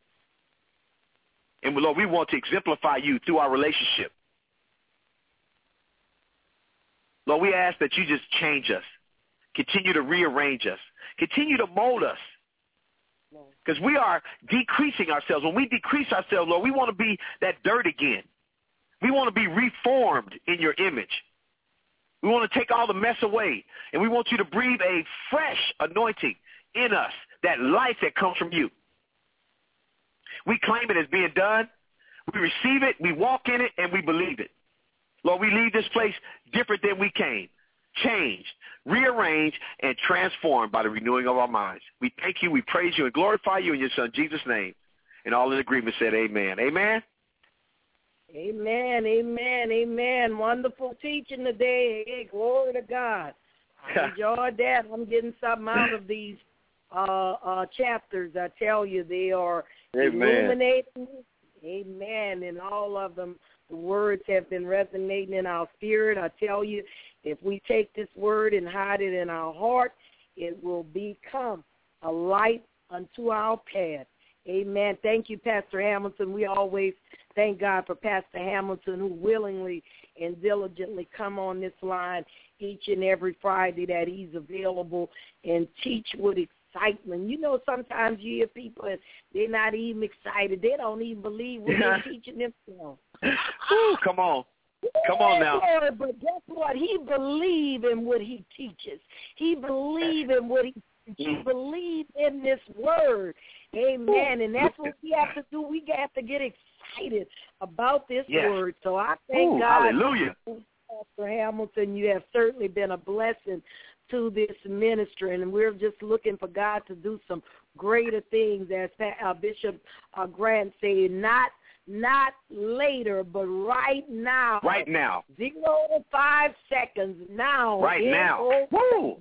And Lord, we want to exemplify you through our relationship. Lord, we ask that you just change us, continue to rearrange us, continue to mold us, because we are decreasing ourselves. When we decrease ourselves, Lord, we want to be that dirt again. We want to be reformed in your image. We want to take all the mess away, and we want you to breathe a fresh anointing in us, that life that comes from you. We claim it as being done. We receive it, we walk in it, and we believe it. Lord, we leave this place different than we came, changed, rearranged, and transformed by the renewing of our minds. We thank you, we praise you, and glorify you in your Son, Jesus' name. And all in agreement said amen. Amen? Amen, amen, amen. Wonderful teaching today. Hey, glory to God. I enjoyed that. I'm getting something out of these uh, uh, chapters. I tell you, they are amen. Illuminating. Amen. And all of them. The words have been resonating in our spirit. I tell you, if we take this word and hide it in our heart, it will become a light unto our path. Amen. Thank you, Pastor Hamilton. We always thank God for Pastor Hamilton, who willingly and diligently come on this line each and every Friday that he's available and teach with excitement. You know, sometimes you hear people and they're not even excited. They don't even believe what they're teaching themselves. Ooh, come on. Come on now. Yeah, but guess what? He believes in what he teaches. He believes in what he teaches. He believes in this word. Amen. And that's what we have to do. We have to get excited about this yes. word. So I thank Ooh, God. Hallelujah. Pastor Hamilton. You have certainly been a blessing to this ministry, and we're just looking for God to do some greater things, as uh, Bishop uh, Grant said, not not later, but right now. Right now. Zero to five seconds now. Right now. Woo!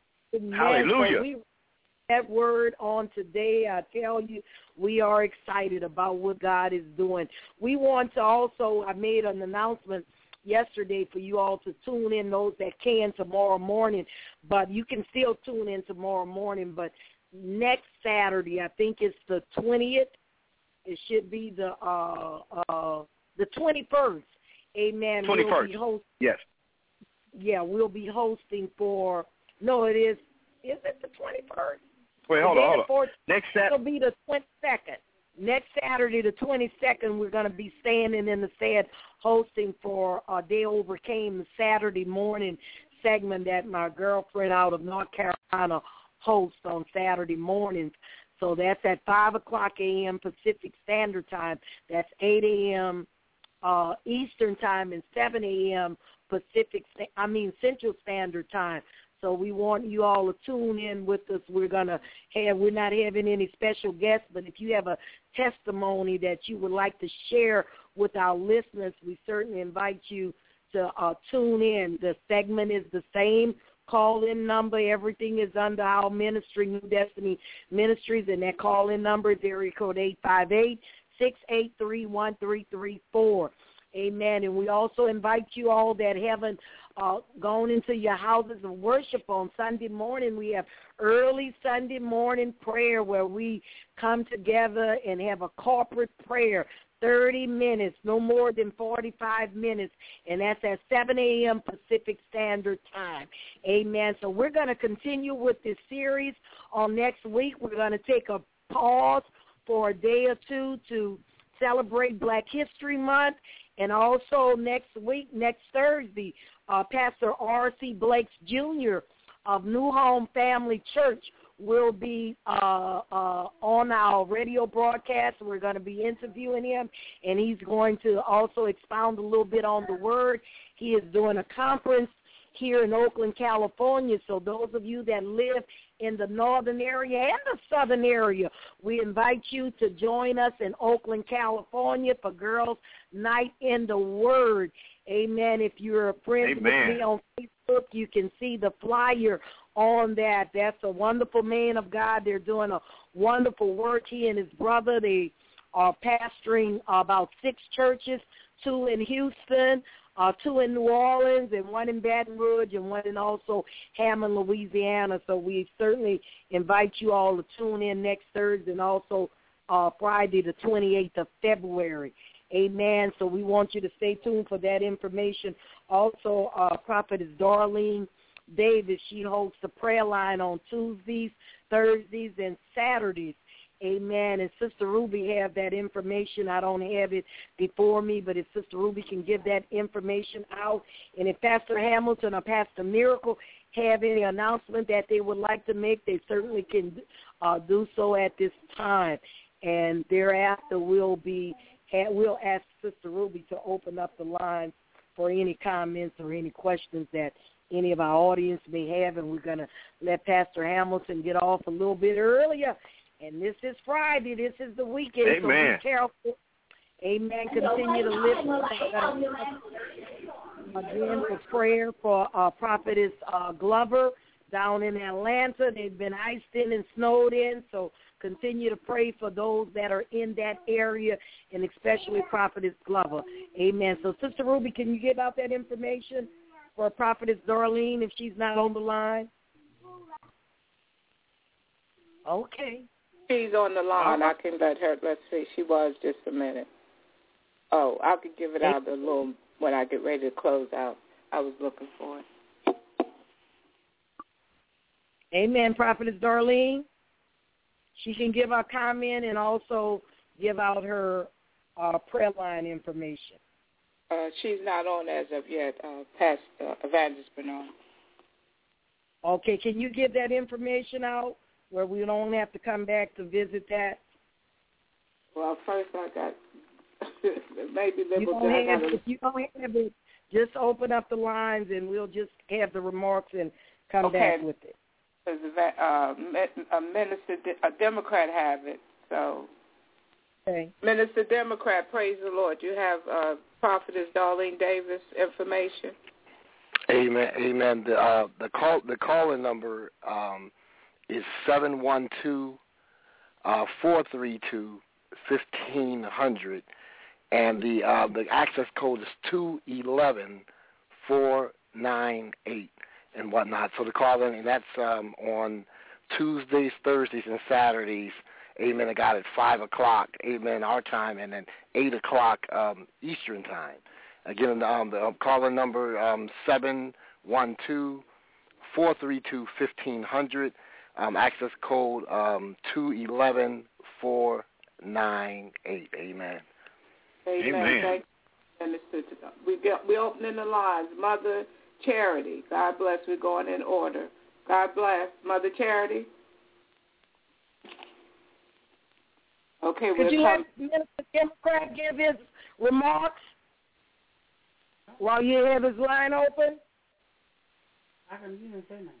Hallelujah. So we that word on today. I tell you, we are excited about what God is doing. We want to also, I made an announcement yesterday for you all to tune in, those that can, tomorrow morning, but you can still tune in tomorrow morning. But next Saturday, I think it's the twentieth, it should be the uh, uh, the twenty-first. Amen. twenty-first. We'll be host- yes. Yeah, we'll be hosting for, no, it is, is it the twenty-first? Wait, hold on, hold on. Next Saturday. It'll be the twenty-second. Next Saturday, the twenty-second, we're going to be standing in the stead hosting for uh, They Overcame, the Saturday morning segment that my girlfriend out of North Carolina hosts on Saturday mornings. So that's at five o'clock a.m. Pacific Standard Time. That's eight a.m. Uh, Eastern Time and seven a.m. Pacific, I mean Central Standard Time. So we want you all to tune in with us. We're gonna have we're not having any special guests, but if you have a testimony that you would like to share with our listeners, we certainly invite you to uh, tune in. The segment is the same. Call-in number, everything is under our ministry, New Destiny Ministries, and that call-in number is area code eight five eight, six eight three, one three three four. Amen. And we also invite you all that haven't uh, gone into your houses of worship on Sunday morning. We have early Sunday morning prayer where we come together and have a corporate prayer, thirty minutes, no more than forty-five minutes, and that's at seven a.m. Pacific Standard Time. Amen. So we're going to continue with this series on next week. We're going to take a pause for a day or two to celebrate Black History Month. And also next week, next Thursday, uh, Pastor R C Blakes Junior of New Home Family Church will be uh, uh, on our radio broadcast. We're going to be interviewing him, and he's going to also expound a little bit on the Word. He is doing a conference here in Oakland, California. So those of you that live in the northern area and the southern area, we invite you to join us in Oakland, California for Girls Night in the Word. Amen. If you're a friend with me on Facebook, you can see the flyer on that. That's a wonderful man of God. They're doing a wonderful work. He and his brother, they are pastoring about six churches, two in Houston, Uh, two in New Orleans, and one in Baton Rouge, and one in also Hammond, Louisiana. So we certainly invite you all to tune in next Thursday and also uh, Friday the twenty-eighth of February. Amen. So we want you to stay tuned for that information. Also, uh, Prophetess Darlene Davis, she hosts the prayer line on Tuesdays, Thursdays, and Saturdays. Amen. And Sister Ruby have that information. I don't have it before me, but if Sister Ruby can give that information out, and if Pastor Hamilton or Pastor Miracle have any announcement that they would like to make, they certainly can uh, do so at this time. And thereafter, we'll be we'll ask Sister Ruby to open up the lines for any comments or any questions that any of our audience may have, and we're going to let Pastor Hamilton get off a little bit earlier. And this is Friday. This is the weekend. Amen. So be careful. Amen. Continue to lift again for prayer for uh, Prophetess uh, Glover down in Atlanta. They've been iced in and snowed in, so continue to pray for those that are in that area, and especially Prophetess Glover. Amen. So, Sister Ruby, can you give out that information for Prophetess Darlene if she's not on the line? Okay. She's on the line. I can let her. Let's see. She was just a minute. Oh, I could give it out a little when I get ready to close out. I was looking for it. Amen, Prophetess Darlene. She can give our comment and also give out her uh, prayer line information. Uh, she's not on as of yet, uh, past uh, Evangelist Bernard. Okay, can you give that information out where we don't have to come back to visit that? Well, first I got maybe there you will don't be. Have, if you don't have it, just open up the lines and we'll just have the remarks and come okay. back with it. Uh, a minister, a Democrat have it. So, okay. Minister Democrat, praise the Lord. You have uh, Prophetess Darlene Davis information. Amen. Amen. The uh, the call the calling number um, is seven one two four three two fifteen hundred, and the uh, the access code is two eleven four nine eight. And whatnot. So the call in, and that's um, on Tuesdays, Thursdays, and Saturdays. Amen. I got it five o'clock. Amen. Our time, and then eight o'clock um, Eastern time. Again, um, the um, caller number um, seven one two four three two fifteen hundred. Um, access code um, two eleven four nine eight. Amen. Amen. Amen. Thank you, Minister. We get we opening the lines, Mother Charity. God bless. We're going in order. God bless. Mother Charity. Okay, Could we'll you come. let Minister Democrat give his remarks while you have his line open? I can even say nothing.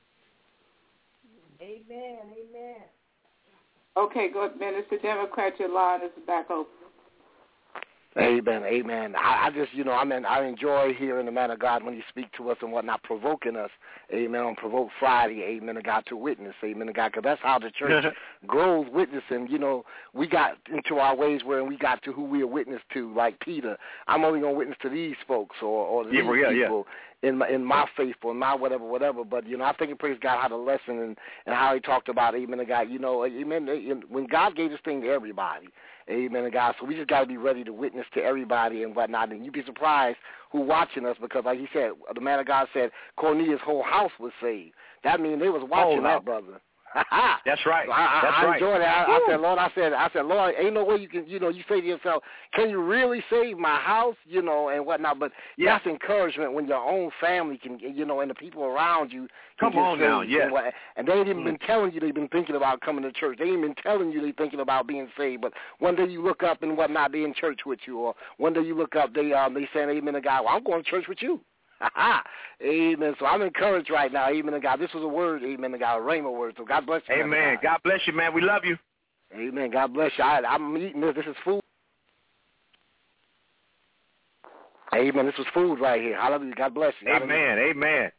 Amen. Amen. Okay, good. Minister Democrat, your line is back open. Amen, amen. I, I just, you know, I mean, I enjoy hearing the man of God when he speaks to us and whatnot, provoking us, amen, on Provoke Friday, amen, to God to witness, amen, to God, because that's how the church grows witnessing. You know, we got into our ways where we got to who we are witness to, like Peter. I'm only going to witness to these folks or, or these yeah, yeah, people. Yeah. In my, in my faith or in my whatever, whatever. But, you know, I think it praise God how the lesson and, and how he talked about, amen, to God, you know, amen, when God gave this thing to everybody, amen, to God, so we just got to be ready to witness to everybody and whatnot. And you'd be surprised who watching us because, like he said, the man of God said Cornelius' whole house was saved. That means they was watching oh, that, brother. That's right. So I, That's I, I right. enjoyed it. I, I said, Lord, I said, I said, Lord, ain't no way you can, you know, you say to yourself, can you really save my house, you know, and whatnot? But yeah. that's encouragement when your own family can, you know, and the people around you can Come on get now, saved. yeah. And, what, and they ain't even mm. been telling you they've been thinking about coming to church. They ain't been telling you they thinking about being saved. But one day you look up and whatnot, they in church with you, or one day you look up, they um, they saying amen to God. Well, I'm going to church with you. Amen. So I'm encouraged right now. Amen to God. This was a word. Amen to God. A rhema word. So God bless you. Amen. God. God bless you, man. We love you. Amen. God bless you. I, I'm eating this. This is food. Amen. This was food right here. Hallelujah. God bless you. Amen. Hallelujah. Amen.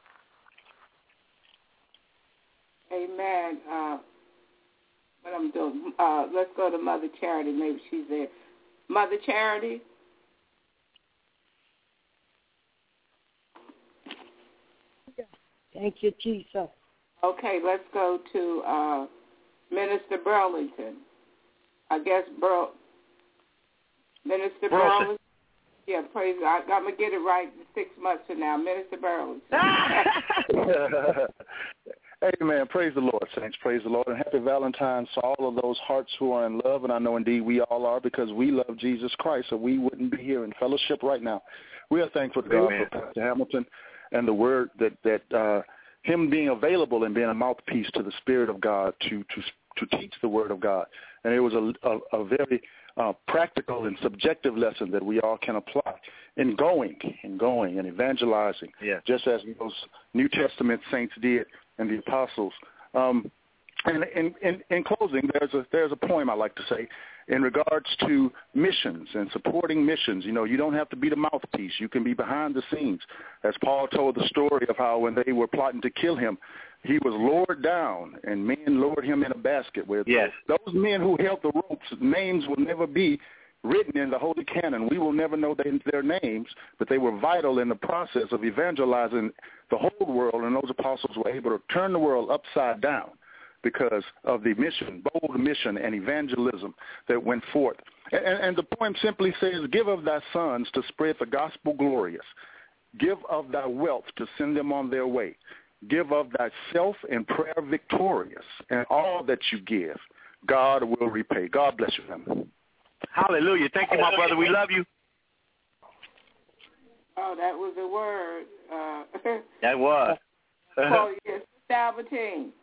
Amen. Uh, what I'm doing? Uh, let's go to Mother Charity. Maybe she's there. Mother Charity. Thank you, Jesus. Okay, let's go to uh, Minister Burlington. I guess Burl, Minister Burlington. Burlington. Yeah, praise God. I'm going to get it right in six months from now. Minister Burlington. Amen. Praise the Lord, saints. Praise the Lord. And happy Valentine's to all of those hearts who are in love. And I know indeed we all are because we love Jesus Christ, so we wouldn't be here in fellowship right now. We are thankful to God Amen. for Pastor Hamilton and the word that, that uh, him being available and being a mouthpiece to the Spirit of God to to, to teach the word of God. And it was a, a, a very uh, practical and subjective lesson that we all can apply in going and going and evangelizing, yeah. just as those New Testament saints did and the apostles. Um, and in, in, in closing, there's a there's a poem I like to say in regards to missions and supporting missions. You know, you don't have to be the mouthpiece. You can be behind the scenes. As Paul told the story of how when they were plotting to kill him, he was lowered down and men lowered him in a basket. Where yes. those men who held the ropes, names will never be written in the Holy Canon. We will never know their, their names, but they were vital in the process of evangelizing the whole world, and those apostles were able to turn the world upside down because of the mission, bold mission and evangelism that went forth. And, and the poem simply says, give of thy sons to spread the gospel glorious. Give of thy wealth to send them on their way. Give of thyself in prayer victorious. And all that you give, God will repay. God bless you, family. Hallelujah. Thank you, my brother. We love you. Oh, that was a word. Uh, that was. Oh, yes, Albertine.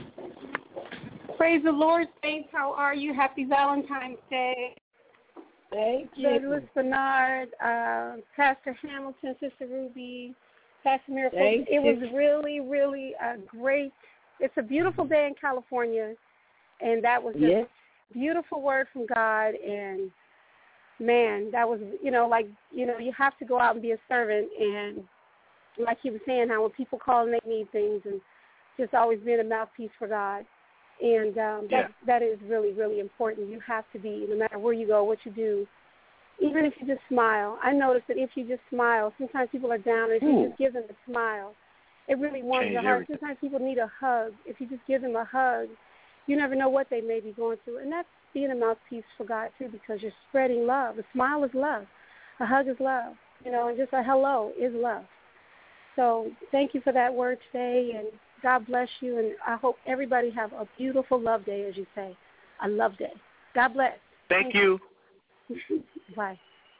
Praise the Lord, saints. How are you? Happy Valentine's Day. Thank you. Evangelist Bernard, uh, Pastor Hamilton, Sister Ruby, Pastor Miracle. Thank it you. was really, really a great, it's a beautiful day in California, and that was just Yes. beautiful word from God, and man, that was, you know, like, you know, you have to go out and be a servant, and like he was saying, how when people call and they need things, and just always being a mouthpiece for God, and um, Yeah. that that is really, really important. You have to be, no matter where you go, what you do, even if you just smile. I noticed that if you just smile, sometimes people are down, and if Ooh. you just give them a smile, it really warms Change your heart. everything. Sometimes people need a hug. If you just give them a hug, you never know what they may be going through, and that's being a mouthpiece for God, too, because you're spreading love. A smile is love. A hug is love. You know, and just a hello is love. So thank you for that word today, and God bless you, and I hope everybody have a beautiful love day, as you say, a love day. God bless. Thank, Thank you. you. Bye.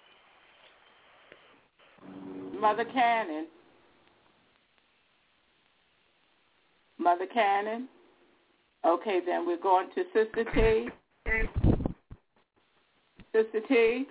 Mother Cannon. Mother Cannon. Okay, then we're going to Sister T. Sister T.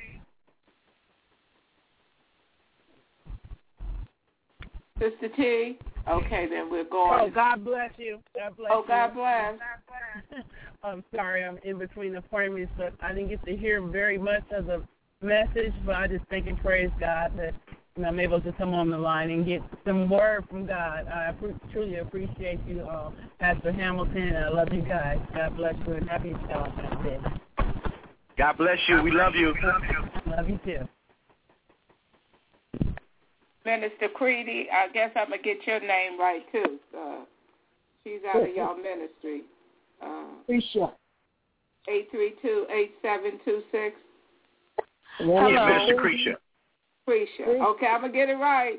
Sister T. Okay, then we're going. Oh, God bless you. God bless oh, you. God bless. I'm sorry, I'm in between appointments, but I didn't get to hear very much of the message, but I just thank and praise God that you know, I'm able to come on the line and get some word from God. I pre- truly appreciate you, uh, Pastor Hamilton, and I love you guys. God bless you, and happy Valentine's Day. God bless you. We love you. Love you, too. Minister Creedy, I guess I'm going to get your name right, too. Uh, she's out of y'all ministry. Uh, Appreciate eight three two, eight seven two six. Hello. Yeah, Minister Cretia. Cretia. Okay, I'm going to get it right.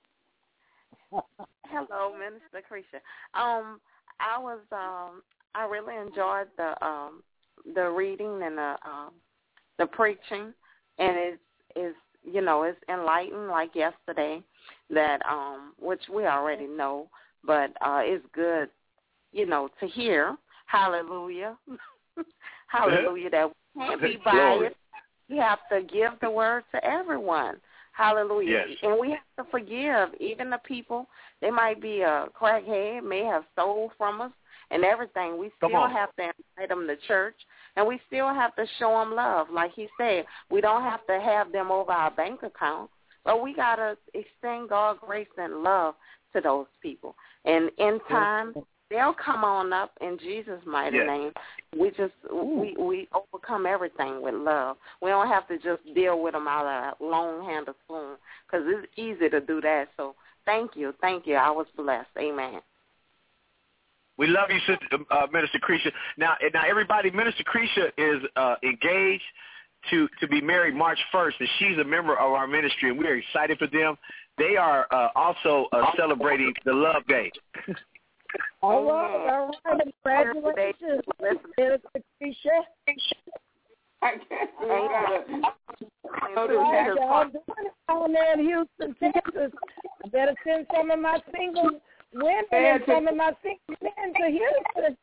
Hello, Minister Cretia. Um, I was, um, I really enjoyed the, um, the reading and the, um, the preaching, and it's, it's, you know, it's enlightened like yesterday that, um, which we already know, but uh, it's good, you know, to hear. Hallelujah. Hallelujah, that we can't be biased. We have to give the word to everyone. Hallelujah. Yes. And we have to forgive even the people. They might be a crackhead, may have stole from us and everything. We still have to invite them to church, and we still have to show them love. Like he said, we don't have to have them over our bank account, but we got to extend God's grace and love to those people. And in time, they'll come on up in Jesus' mighty yes. name. We just, we, we overcome everything with love. We don't have to just deal with them out of a long-handled spoon, because it's easy to do that. So thank you. Thank you. I was blessed. Amen. We love you, Sister uh, Minister Cretia. Now, now, everybody, Minister Cretia is uh, engaged to, to be married March first, and she's a member of our ministry, and we are excited for them. They are uh, also uh, celebrating the Love Day. All right, all right. Congratulations, Minister Cretia. I guess we gotta go to right, y'all doing it down there in Houston, Texas. I better send some of my single women and some of my single men to Houston.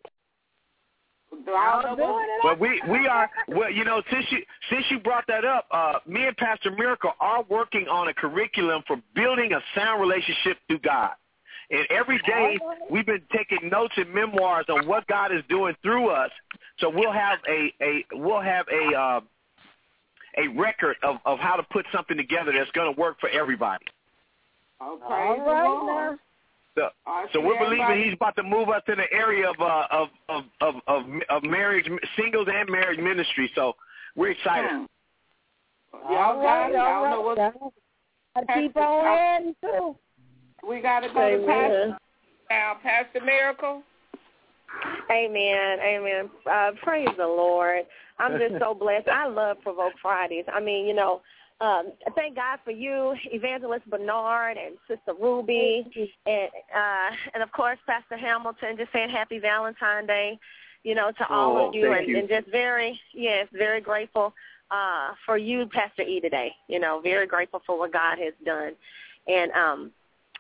Well, we we are well. You know, since you since you brought that up, uh, me and Pastor Miracle are working on a curriculum for building a sound relationship through God. And every day we've been taking notes and memoirs on what God is doing through us. So we'll have a, a we'll have a uh, a record of, of how to put something together that's going to work for everybody. Oh, praise All right, now. So, so we're believing He's about to move us in the area of uh, of, of of of of marriage, singles and marriage ministry. So we're excited. Hmm. Y'all got it. I don't know what. Keep on adding too. We got to go to Pastor now. Pastor Miracle. Amen. Amen. Uh, praise the Lord. I'm just so blessed. I love Provoke Fridays. I mean, you know, um, thank God for you, Evangelist Bernard and Sister Ruby, and uh, and of course Pastor Hamilton. Just saying Happy Valentine's Day, you know, to all oh, of you, and, you, and just very, yes, very grateful uh, for you, Pastor E, today. You know, very grateful for what God has done, and um.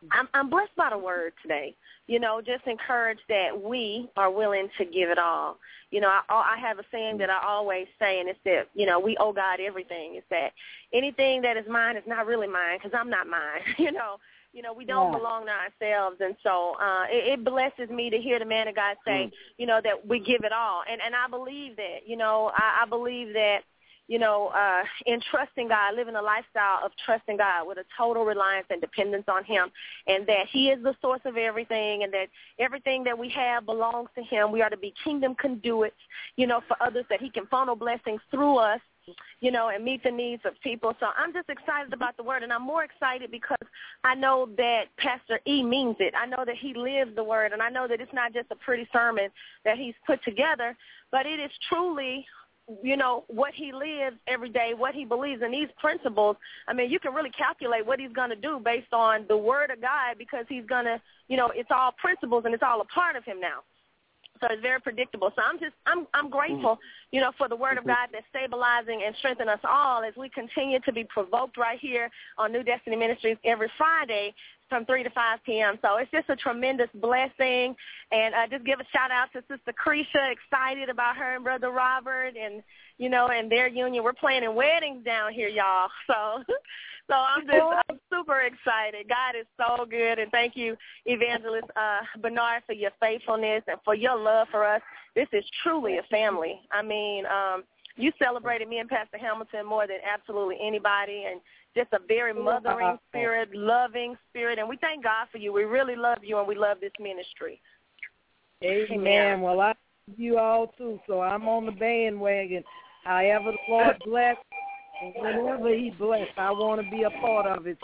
I'm, I'm blessed by the word today. You know, just encouraged that we are willing to give it all. You know, I, I have a saying that I always say, and it's that, you know, we owe God everything. It's that anything that is mine is not really mine because I'm not mine, you know. You know, we don't yeah. belong to ourselves. And so uh, it, it blesses me to hear the man of God say, mm. you know, that we give it all. And, and I believe that, you know, I, I believe that, you know, uh, in trusting God, living a lifestyle of trusting God with a total reliance and dependence on him, and that he is the source of everything, and that everything that we have belongs to him. We are to be kingdom conduits, you know, for others, that he can funnel blessings through us, you know, and meet the needs of people. So I'm just excited about the word, and I'm more excited because I know that Pastor E means it. I know that he lives the word, and I know that it's not just a pretty sermon that he's put together, but it is truly, you know, what he lives every day, what he believes in, these principles. I mean, you can really calculate what he's going to do based on the word of God, because he's going to, you know, it's all principles and it's all a part of him now. So it's very predictable. So I'm just, I'm, I'm grateful, you know, for the word of God that's stabilizing and strengthening us all as we continue to be provoked right here on New Destiny Ministries every Friday from three to five p.m. So it's just a tremendous blessing. And uh, just give a shout-out to Sister Cretia, excited about her and Brother Robert and, you know, and their union. We're planning weddings down here, y'all. So so I'm just I'm super excited. God is so good. And thank you, Evangelist uh, Bernard, for your faithfulness and for your love for us. This is truly a family. I mean, um, you celebrated me and Pastor Hamilton more than absolutely anybody, and just a very mothering spirit, loving spirit, and we thank God for you. We really love you, and we love this ministry. Amen. Amen. Well, I love you all, too, so I'm on the bandwagon. However the Lord bless, and whenever he bless, I want to be a part of it.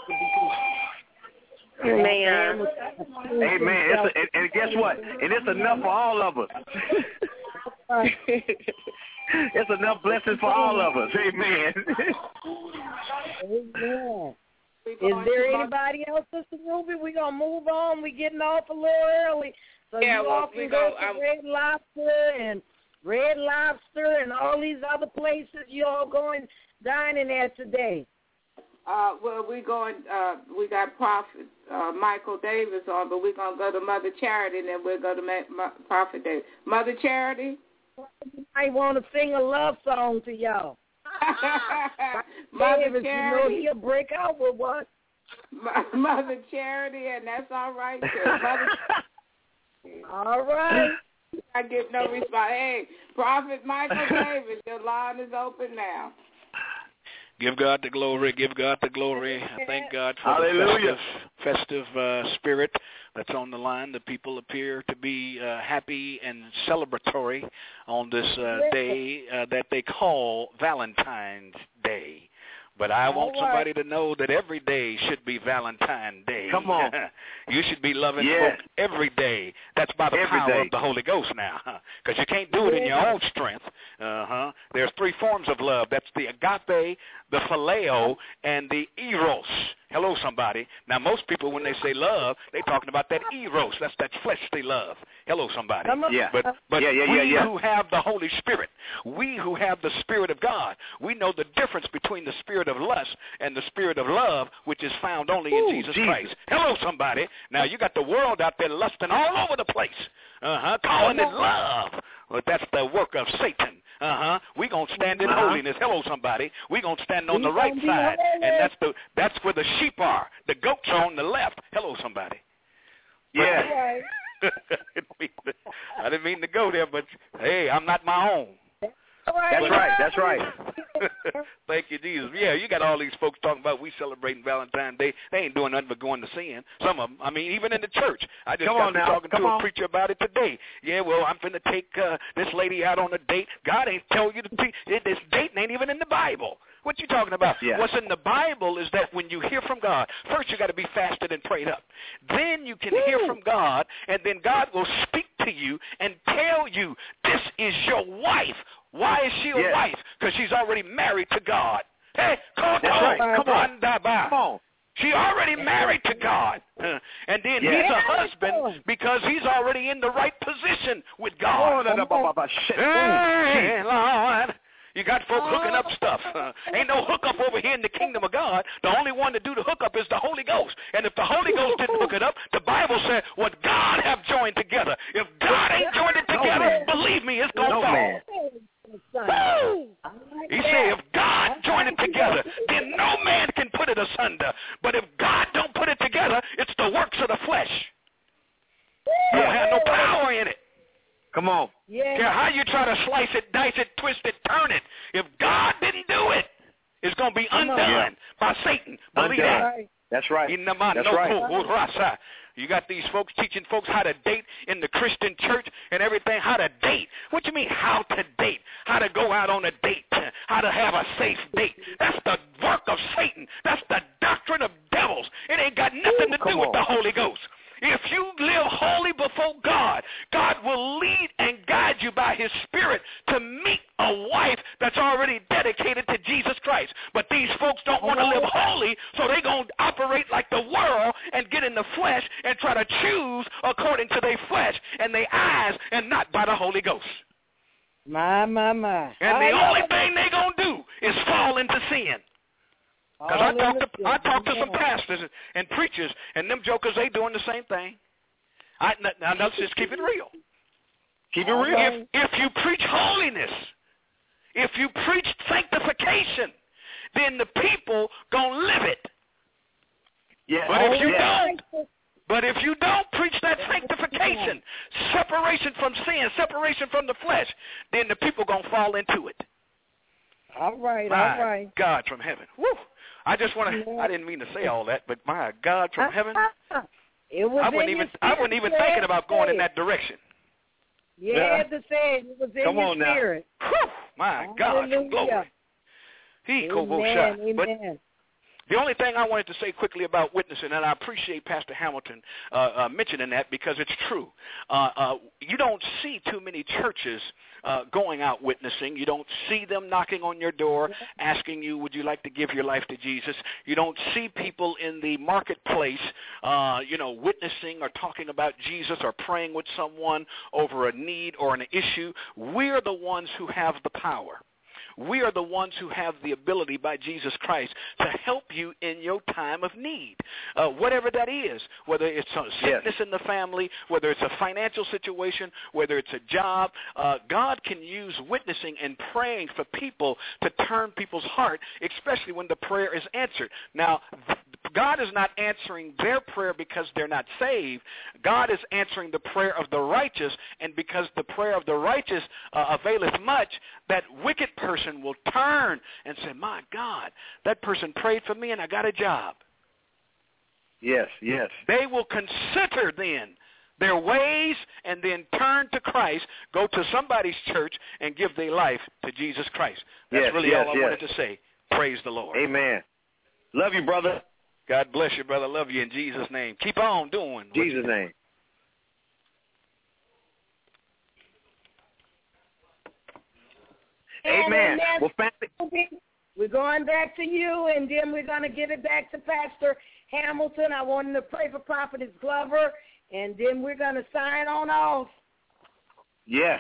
Amen. Amen. It's a, and, and guess what? And it's enough for all of us. It's enough blessings for all of us. Amen. Amen. Is there anybody else, Sister Ruby? We're going to move on. We're getting off a little early. So yeah, you well, all can go, go to um, Red Lobster and Red Lobster and all these other places you all going dining at today. Uh, well, we going. Uh, we got Prophet uh, Michael Davis on, but we're gonna go to Mother Charity, and then we'll go to Ma- Ma- Prophet Davis. Mother Charity. I want to sing a love song to y'all. Mother Davis, Charity. You know he'll break out with one. Mother Charity, and that's all right too. Mother. All right. I get no response. Hey, Prophet Michael Davis, your line is open now. Give God the glory. Give God the glory. I thank God for Hallelujah. the festive, festive uh, spirit that's on the line. The people appear to be uh, happy and celebratory on this uh, day uh, that they call Valentine's Day. But I want somebody to know that every day should be Valentine's Day. Come on. You should be loving yes. folk every day. That's by the every power day. of the Holy Ghost now, because you can't do it in your own strength. Uh-huh. There's three forms of love. That's the agape, the phileo, and the eros. Hello, somebody. Now, most people, when they say love, they're talking about that eros. That's that fleshly love. Hello, somebody. Yeah. But, but yeah, yeah, we yeah, yeah. who have the Holy Spirit, we who have the Spirit of God, we know the difference between the spirit of lust and the spirit of love, which is found only Ooh, in Jesus, Jesus Christ. Hello, somebody. Now, you got the world out there lusting all over the place, uh-huh, calling it love. Well, that's the work of Satan. Uh-huh. We're going to stand in uh-huh. holiness. Hello, somebody. We're going to stand on we the right side. And that's the that's where the sheep are. The goats are on the left. Hello, somebody. Yeah. I didn't mean to go there, but, hey, I'm not my own. That's but, right. That's right. Thank you, Jesus. Yeah, you got all these folks talking about we celebrating Valentine's Day. They ain't doing nothing but going to sin. Some of them. I mean, even in the church. I just Come got to talking Come to on. a preacher about it today. Yeah, well, I'm finna take uh, this lady out on a date. God ain't tell you to take this date ain't even in the Bible. What you talking about? Yeah. What's in the Bible is that when you hear from God, first you got to be fasted and prayed up. Then you can Woo. hear from God, and then God will speak to you and tell you this is your wife. Why is she a yes. wife? Because she's already married to God. Hey, come That's on. right. Come on. Come on. She already married to God. Uh, and then yes. he's a husband because he's already in the right position with God. Oh, no, no, no, no, no. Hey, Lord. You got folk hooking up stuff. Uh, ain't no hookup over here in the kingdom of God. The only one to do the hookup is the Holy Ghost. And if the Holy Ghost didn't hook it up, the Bible said what God have joined together. If God ain't joined it together, no, believe me, it's going to no fall. Man. Woo! He said if God joined it together, then no man can put it asunder. But if God don't put it together, it's the works of the flesh. You don't have no power in it. Come on. Yeah. Care how you try to slice it, dice it, twist it, turn it. If God didn't do it, it's going to be undone yeah. by Satan. Believe undone. that. That's right. That's right. You got these folks teaching folks how to date in the Christian church and everything, how to date. What you mean how to date? How to go out on a date, how to have a safe date. That's the work of Satan. That's the doctrine of devils. It ain't got nothing to Come do on. with the Holy Ghost. If you live holy before God, God will lead and guide you by his Spirit to meet a wife that's already dedicated to Jesus Christ. But these folks don't want to live holy, so they're going to operate like the world and get in the flesh and try to choose according to their flesh and their eyes and not by the Holy Ghost. My, my, my. And the only thing they're going to do is fall into sin. Because I talk to I talk to some pastors and, and preachers, and them jokers, they doing the same thing. I, now, let's just keep it real. Keep it real. If, if you preach holiness, if you preach sanctification, then the people going to live it. Yes. But if you yes. don't, but if you don't preach that sanctification, separation from sin, separation from the flesh, then the people going to fall into it. All right, my all right. God from heaven. Woo. I just want to, I didn't mean to say all that, but my God from heaven, it was I wasn't even, I wasn't even thinking about going in that direction. You yeah. had to say it. It was in Come your on now. spirit. Whew. My God from glory. He Amen, amen. But the only thing I wanted to say quickly about witnessing, and I appreciate Pastor Hamilton uh, uh, mentioning that because it's true. Uh, uh, you don't see too many churches uh, going out witnessing. You don't see them knocking on your door asking you, would you like to give your life to Jesus? You don't see people in the marketplace, uh, you know, witnessing or talking about Jesus or praying with someone over a need or an issue. We're the ones who have the power. We are the ones who have the ability by Jesus Christ to help you in your time of need, uh, whatever that is, whether it's a sickness yes. in the family, whether it's a financial situation, whether it's a job. Uh, God can use witnessing and praying for people to turn people's heart, especially when the prayer is answered. Now, God is not answering their prayer because they're not saved. God is answering the prayer of the righteous, and because the prayer of the righteous uh, availeth much, that wicked person will turn and say, my God, that person prayed for me and I got a job. Yes, yes. They will consider then their ways and then turn to Christ, go to somebody's church and give their life to Jesus Christ. That's yes, really yes, all I yes. wanted to say. Praise the Lord. Amen. Love you, brother. God bless you, brother. Love you in Jesus' name. Keep on doing. Jesus' name. Amen. Well, family. We're going back to you, and then we're going to give it back to Pastor Hamilton. I want him to pray for Prophetess Glover, and then we're going to sign on off. Yes.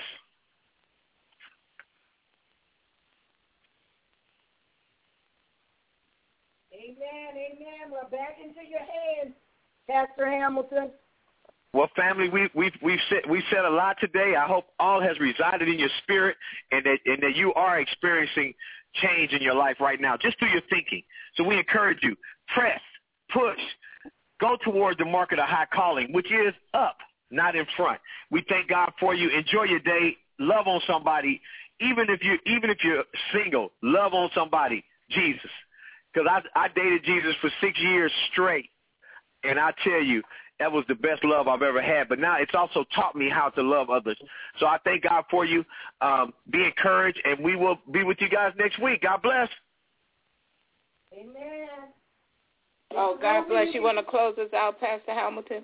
Amen, amen. We're back into your hands, Pastor Hamilton. Well, family, we, we've we've said we've said a lot today. I hope all has resided in your spirit, and that and that you are experiencing change in your life right now, just through your thinking. So we encourage you: press, push, go toward the mark of the high calling, which is up, not in front. We thank God for you. Enjoy your day. Love on somebody, even if you even if you're single. Love on somebody, Jesus. Because I, I dated Jesus for six years straight, and I tell you, that was the best love I've ever had. But now it's also taught me how to love others. So I thank God for you. Um, be encouraged, and we will be with you guys next week. God bless. Amen. Oh, God bless. You want to close us out, Pastor Hamilton?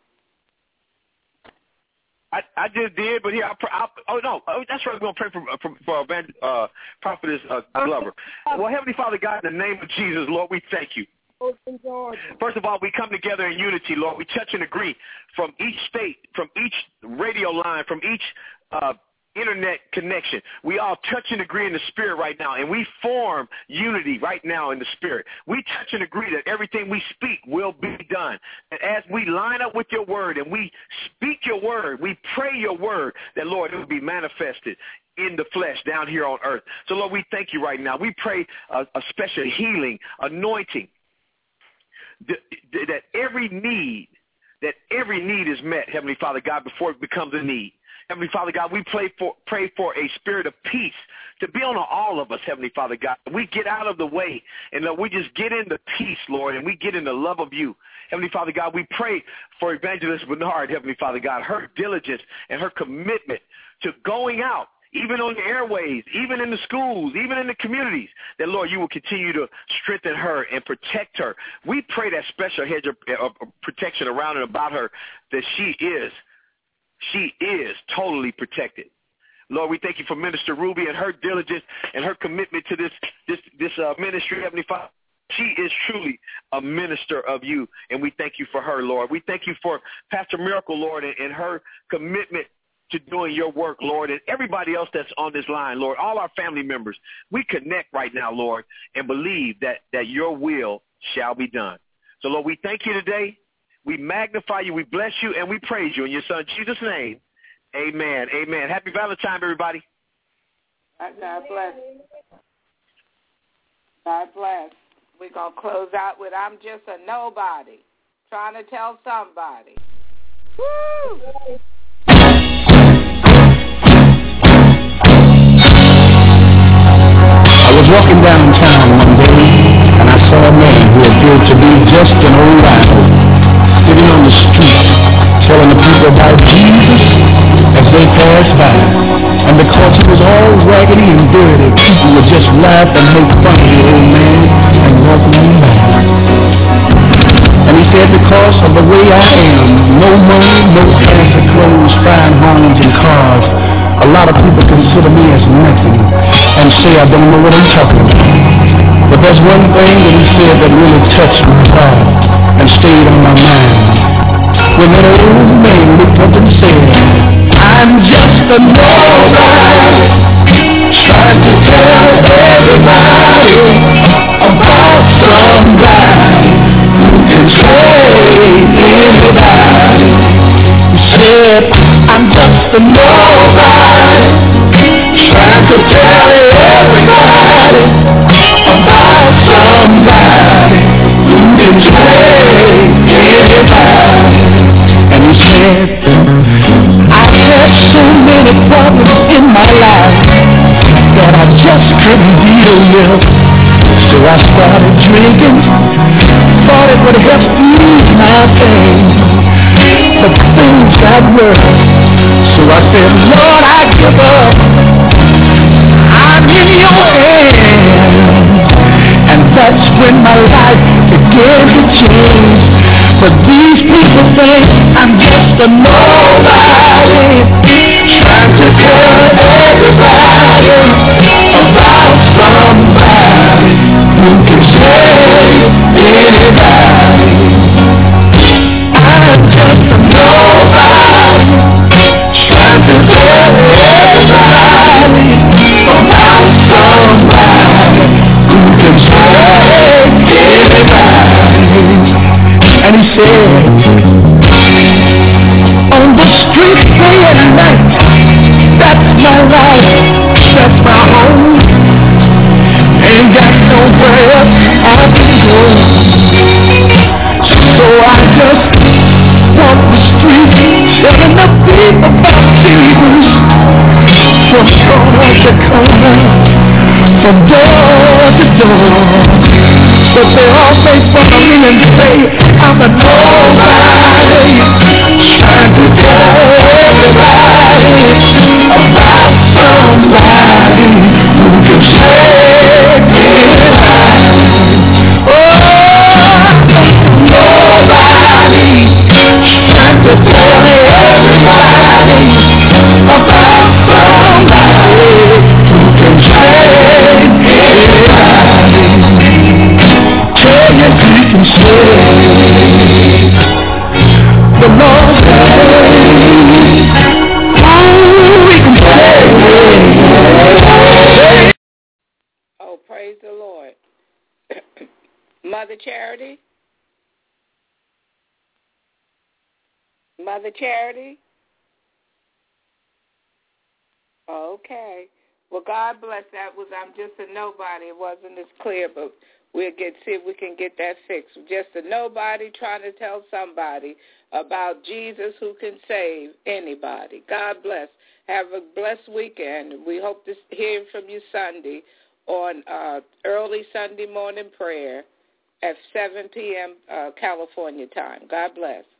I, I just did, but here, I, I, oh, no, oh, that's right. We're going to pray for, for, for uh, Prophetess uh, Glover. Well, Heavenly Father God, in the name of Jesus, Lord, we thank you. First of all, we come together in unity, Lord. We touch and agree from each state, from each radio line, from each uh, internet connection. We all touch and agree in the spirit right now, and we form unity right now in the spirit. We touch and agree that everything we speak will be done. And as we line up with your word and we speak your word, we pray your word, that, Lord, it will be manifested in the flesh down here on earth. So, Lord, we thank you right now. We pray a, a special healing, anointing, th- th- that every need, that every need is met, Heavenly Father God, before it becomes a need. Heavenly Father God, we pray for, pray for a spirit of peace to be on all of us, Heavenly Father God. We get out of the way, and Lord, we just get in the peace, Lord, and we get in the love of you. Heavenly Father God, we pray for Evangelist Bernard, Heavenly Father God, her diligence and her commitment to going out, even on the airways, even in the schools, even in the communities, that, Lord, you will continue to strengthen her and protect her. We pray that special hedge of, of protection around and about her, that she is She is totally protected. Lord, we thank you for Minister Ruby and her diligence and her commitment to this this this uh, ministry, Heavenly Father. She is truly a minister of you, and we thank you for her, Lord. We thank you for Pastor Miracle, Lord, and, and her commitment to doing your work, Lord, and everybody else that's on this line, Lord, all our family members. We connect right now, Lord, and believe that, that your will shall be done. So, Lord, we thank you today. We magnify you, we bless you, and we praise you in your son Jesus' name. Amen. Amen. Happy Valentine, everybody. God bless. God bless. We're going to close out with I'm just a nobody, trying to tell somebody. Woo! I was walking downtown one day, and I saw a man who appeared to be just an old idol, sitting on the street, telling the people about Jesus as they passed by. And because he was all raggedy and dirty, people would just laugh and make fun of the old man and walk him by. And he said, because of the way I am, no money, no fancy clothes, fine homes and cars, a lot of people consider me as nothing and say I don't know what I'm talking about. But there's one thing that he said that really touched my heart and stayed on my mind. When that old man looked up and said, I'm just a nobody, trying to tell everybody about somebody who can save anybody. He said, I'm just a nobody, trying to tell everybody about somebody who can save anybody. And he said, I had so many problems in my life that I just couldn't deal with. So I started drinking, thought it would help ease my pain. But things got worse, so I said, Lord, I give up. I'm in your hands. And that's when my life began to change. But these people think I'm just a nobody, trying to tell everybody about somebody who can save anybody. I'm just a nobody, trying to tell everybody about somebody who can save anybody. And he said, on the street day and night, that's my life, that's my home. Ain't got nowhere else I can go. So I just walk the street, telling the people about Jesus, from corner to corner, from door to door. But they all make fun of me and say I'm a nobody, trying to tell everybody about somebody who can save anybody. Oh, nobody, trying to tell everybody about somebody who can save anybody. Tell you he can save. The Lord says, oh, he can save. Mother Charity? Mother Charity? Okay. Well, God bless. That was, I'm just a nobody. It wasn't as clear, but we'll get see if we can get that fixed. Just a nobody trying to tell somebody about Jesus who can save anybody. God bless. Have a blessed weekend. We hope to hear from you Sunday on uh, early Sunday morning prayer at seven p.m. Uh, California time. God bless.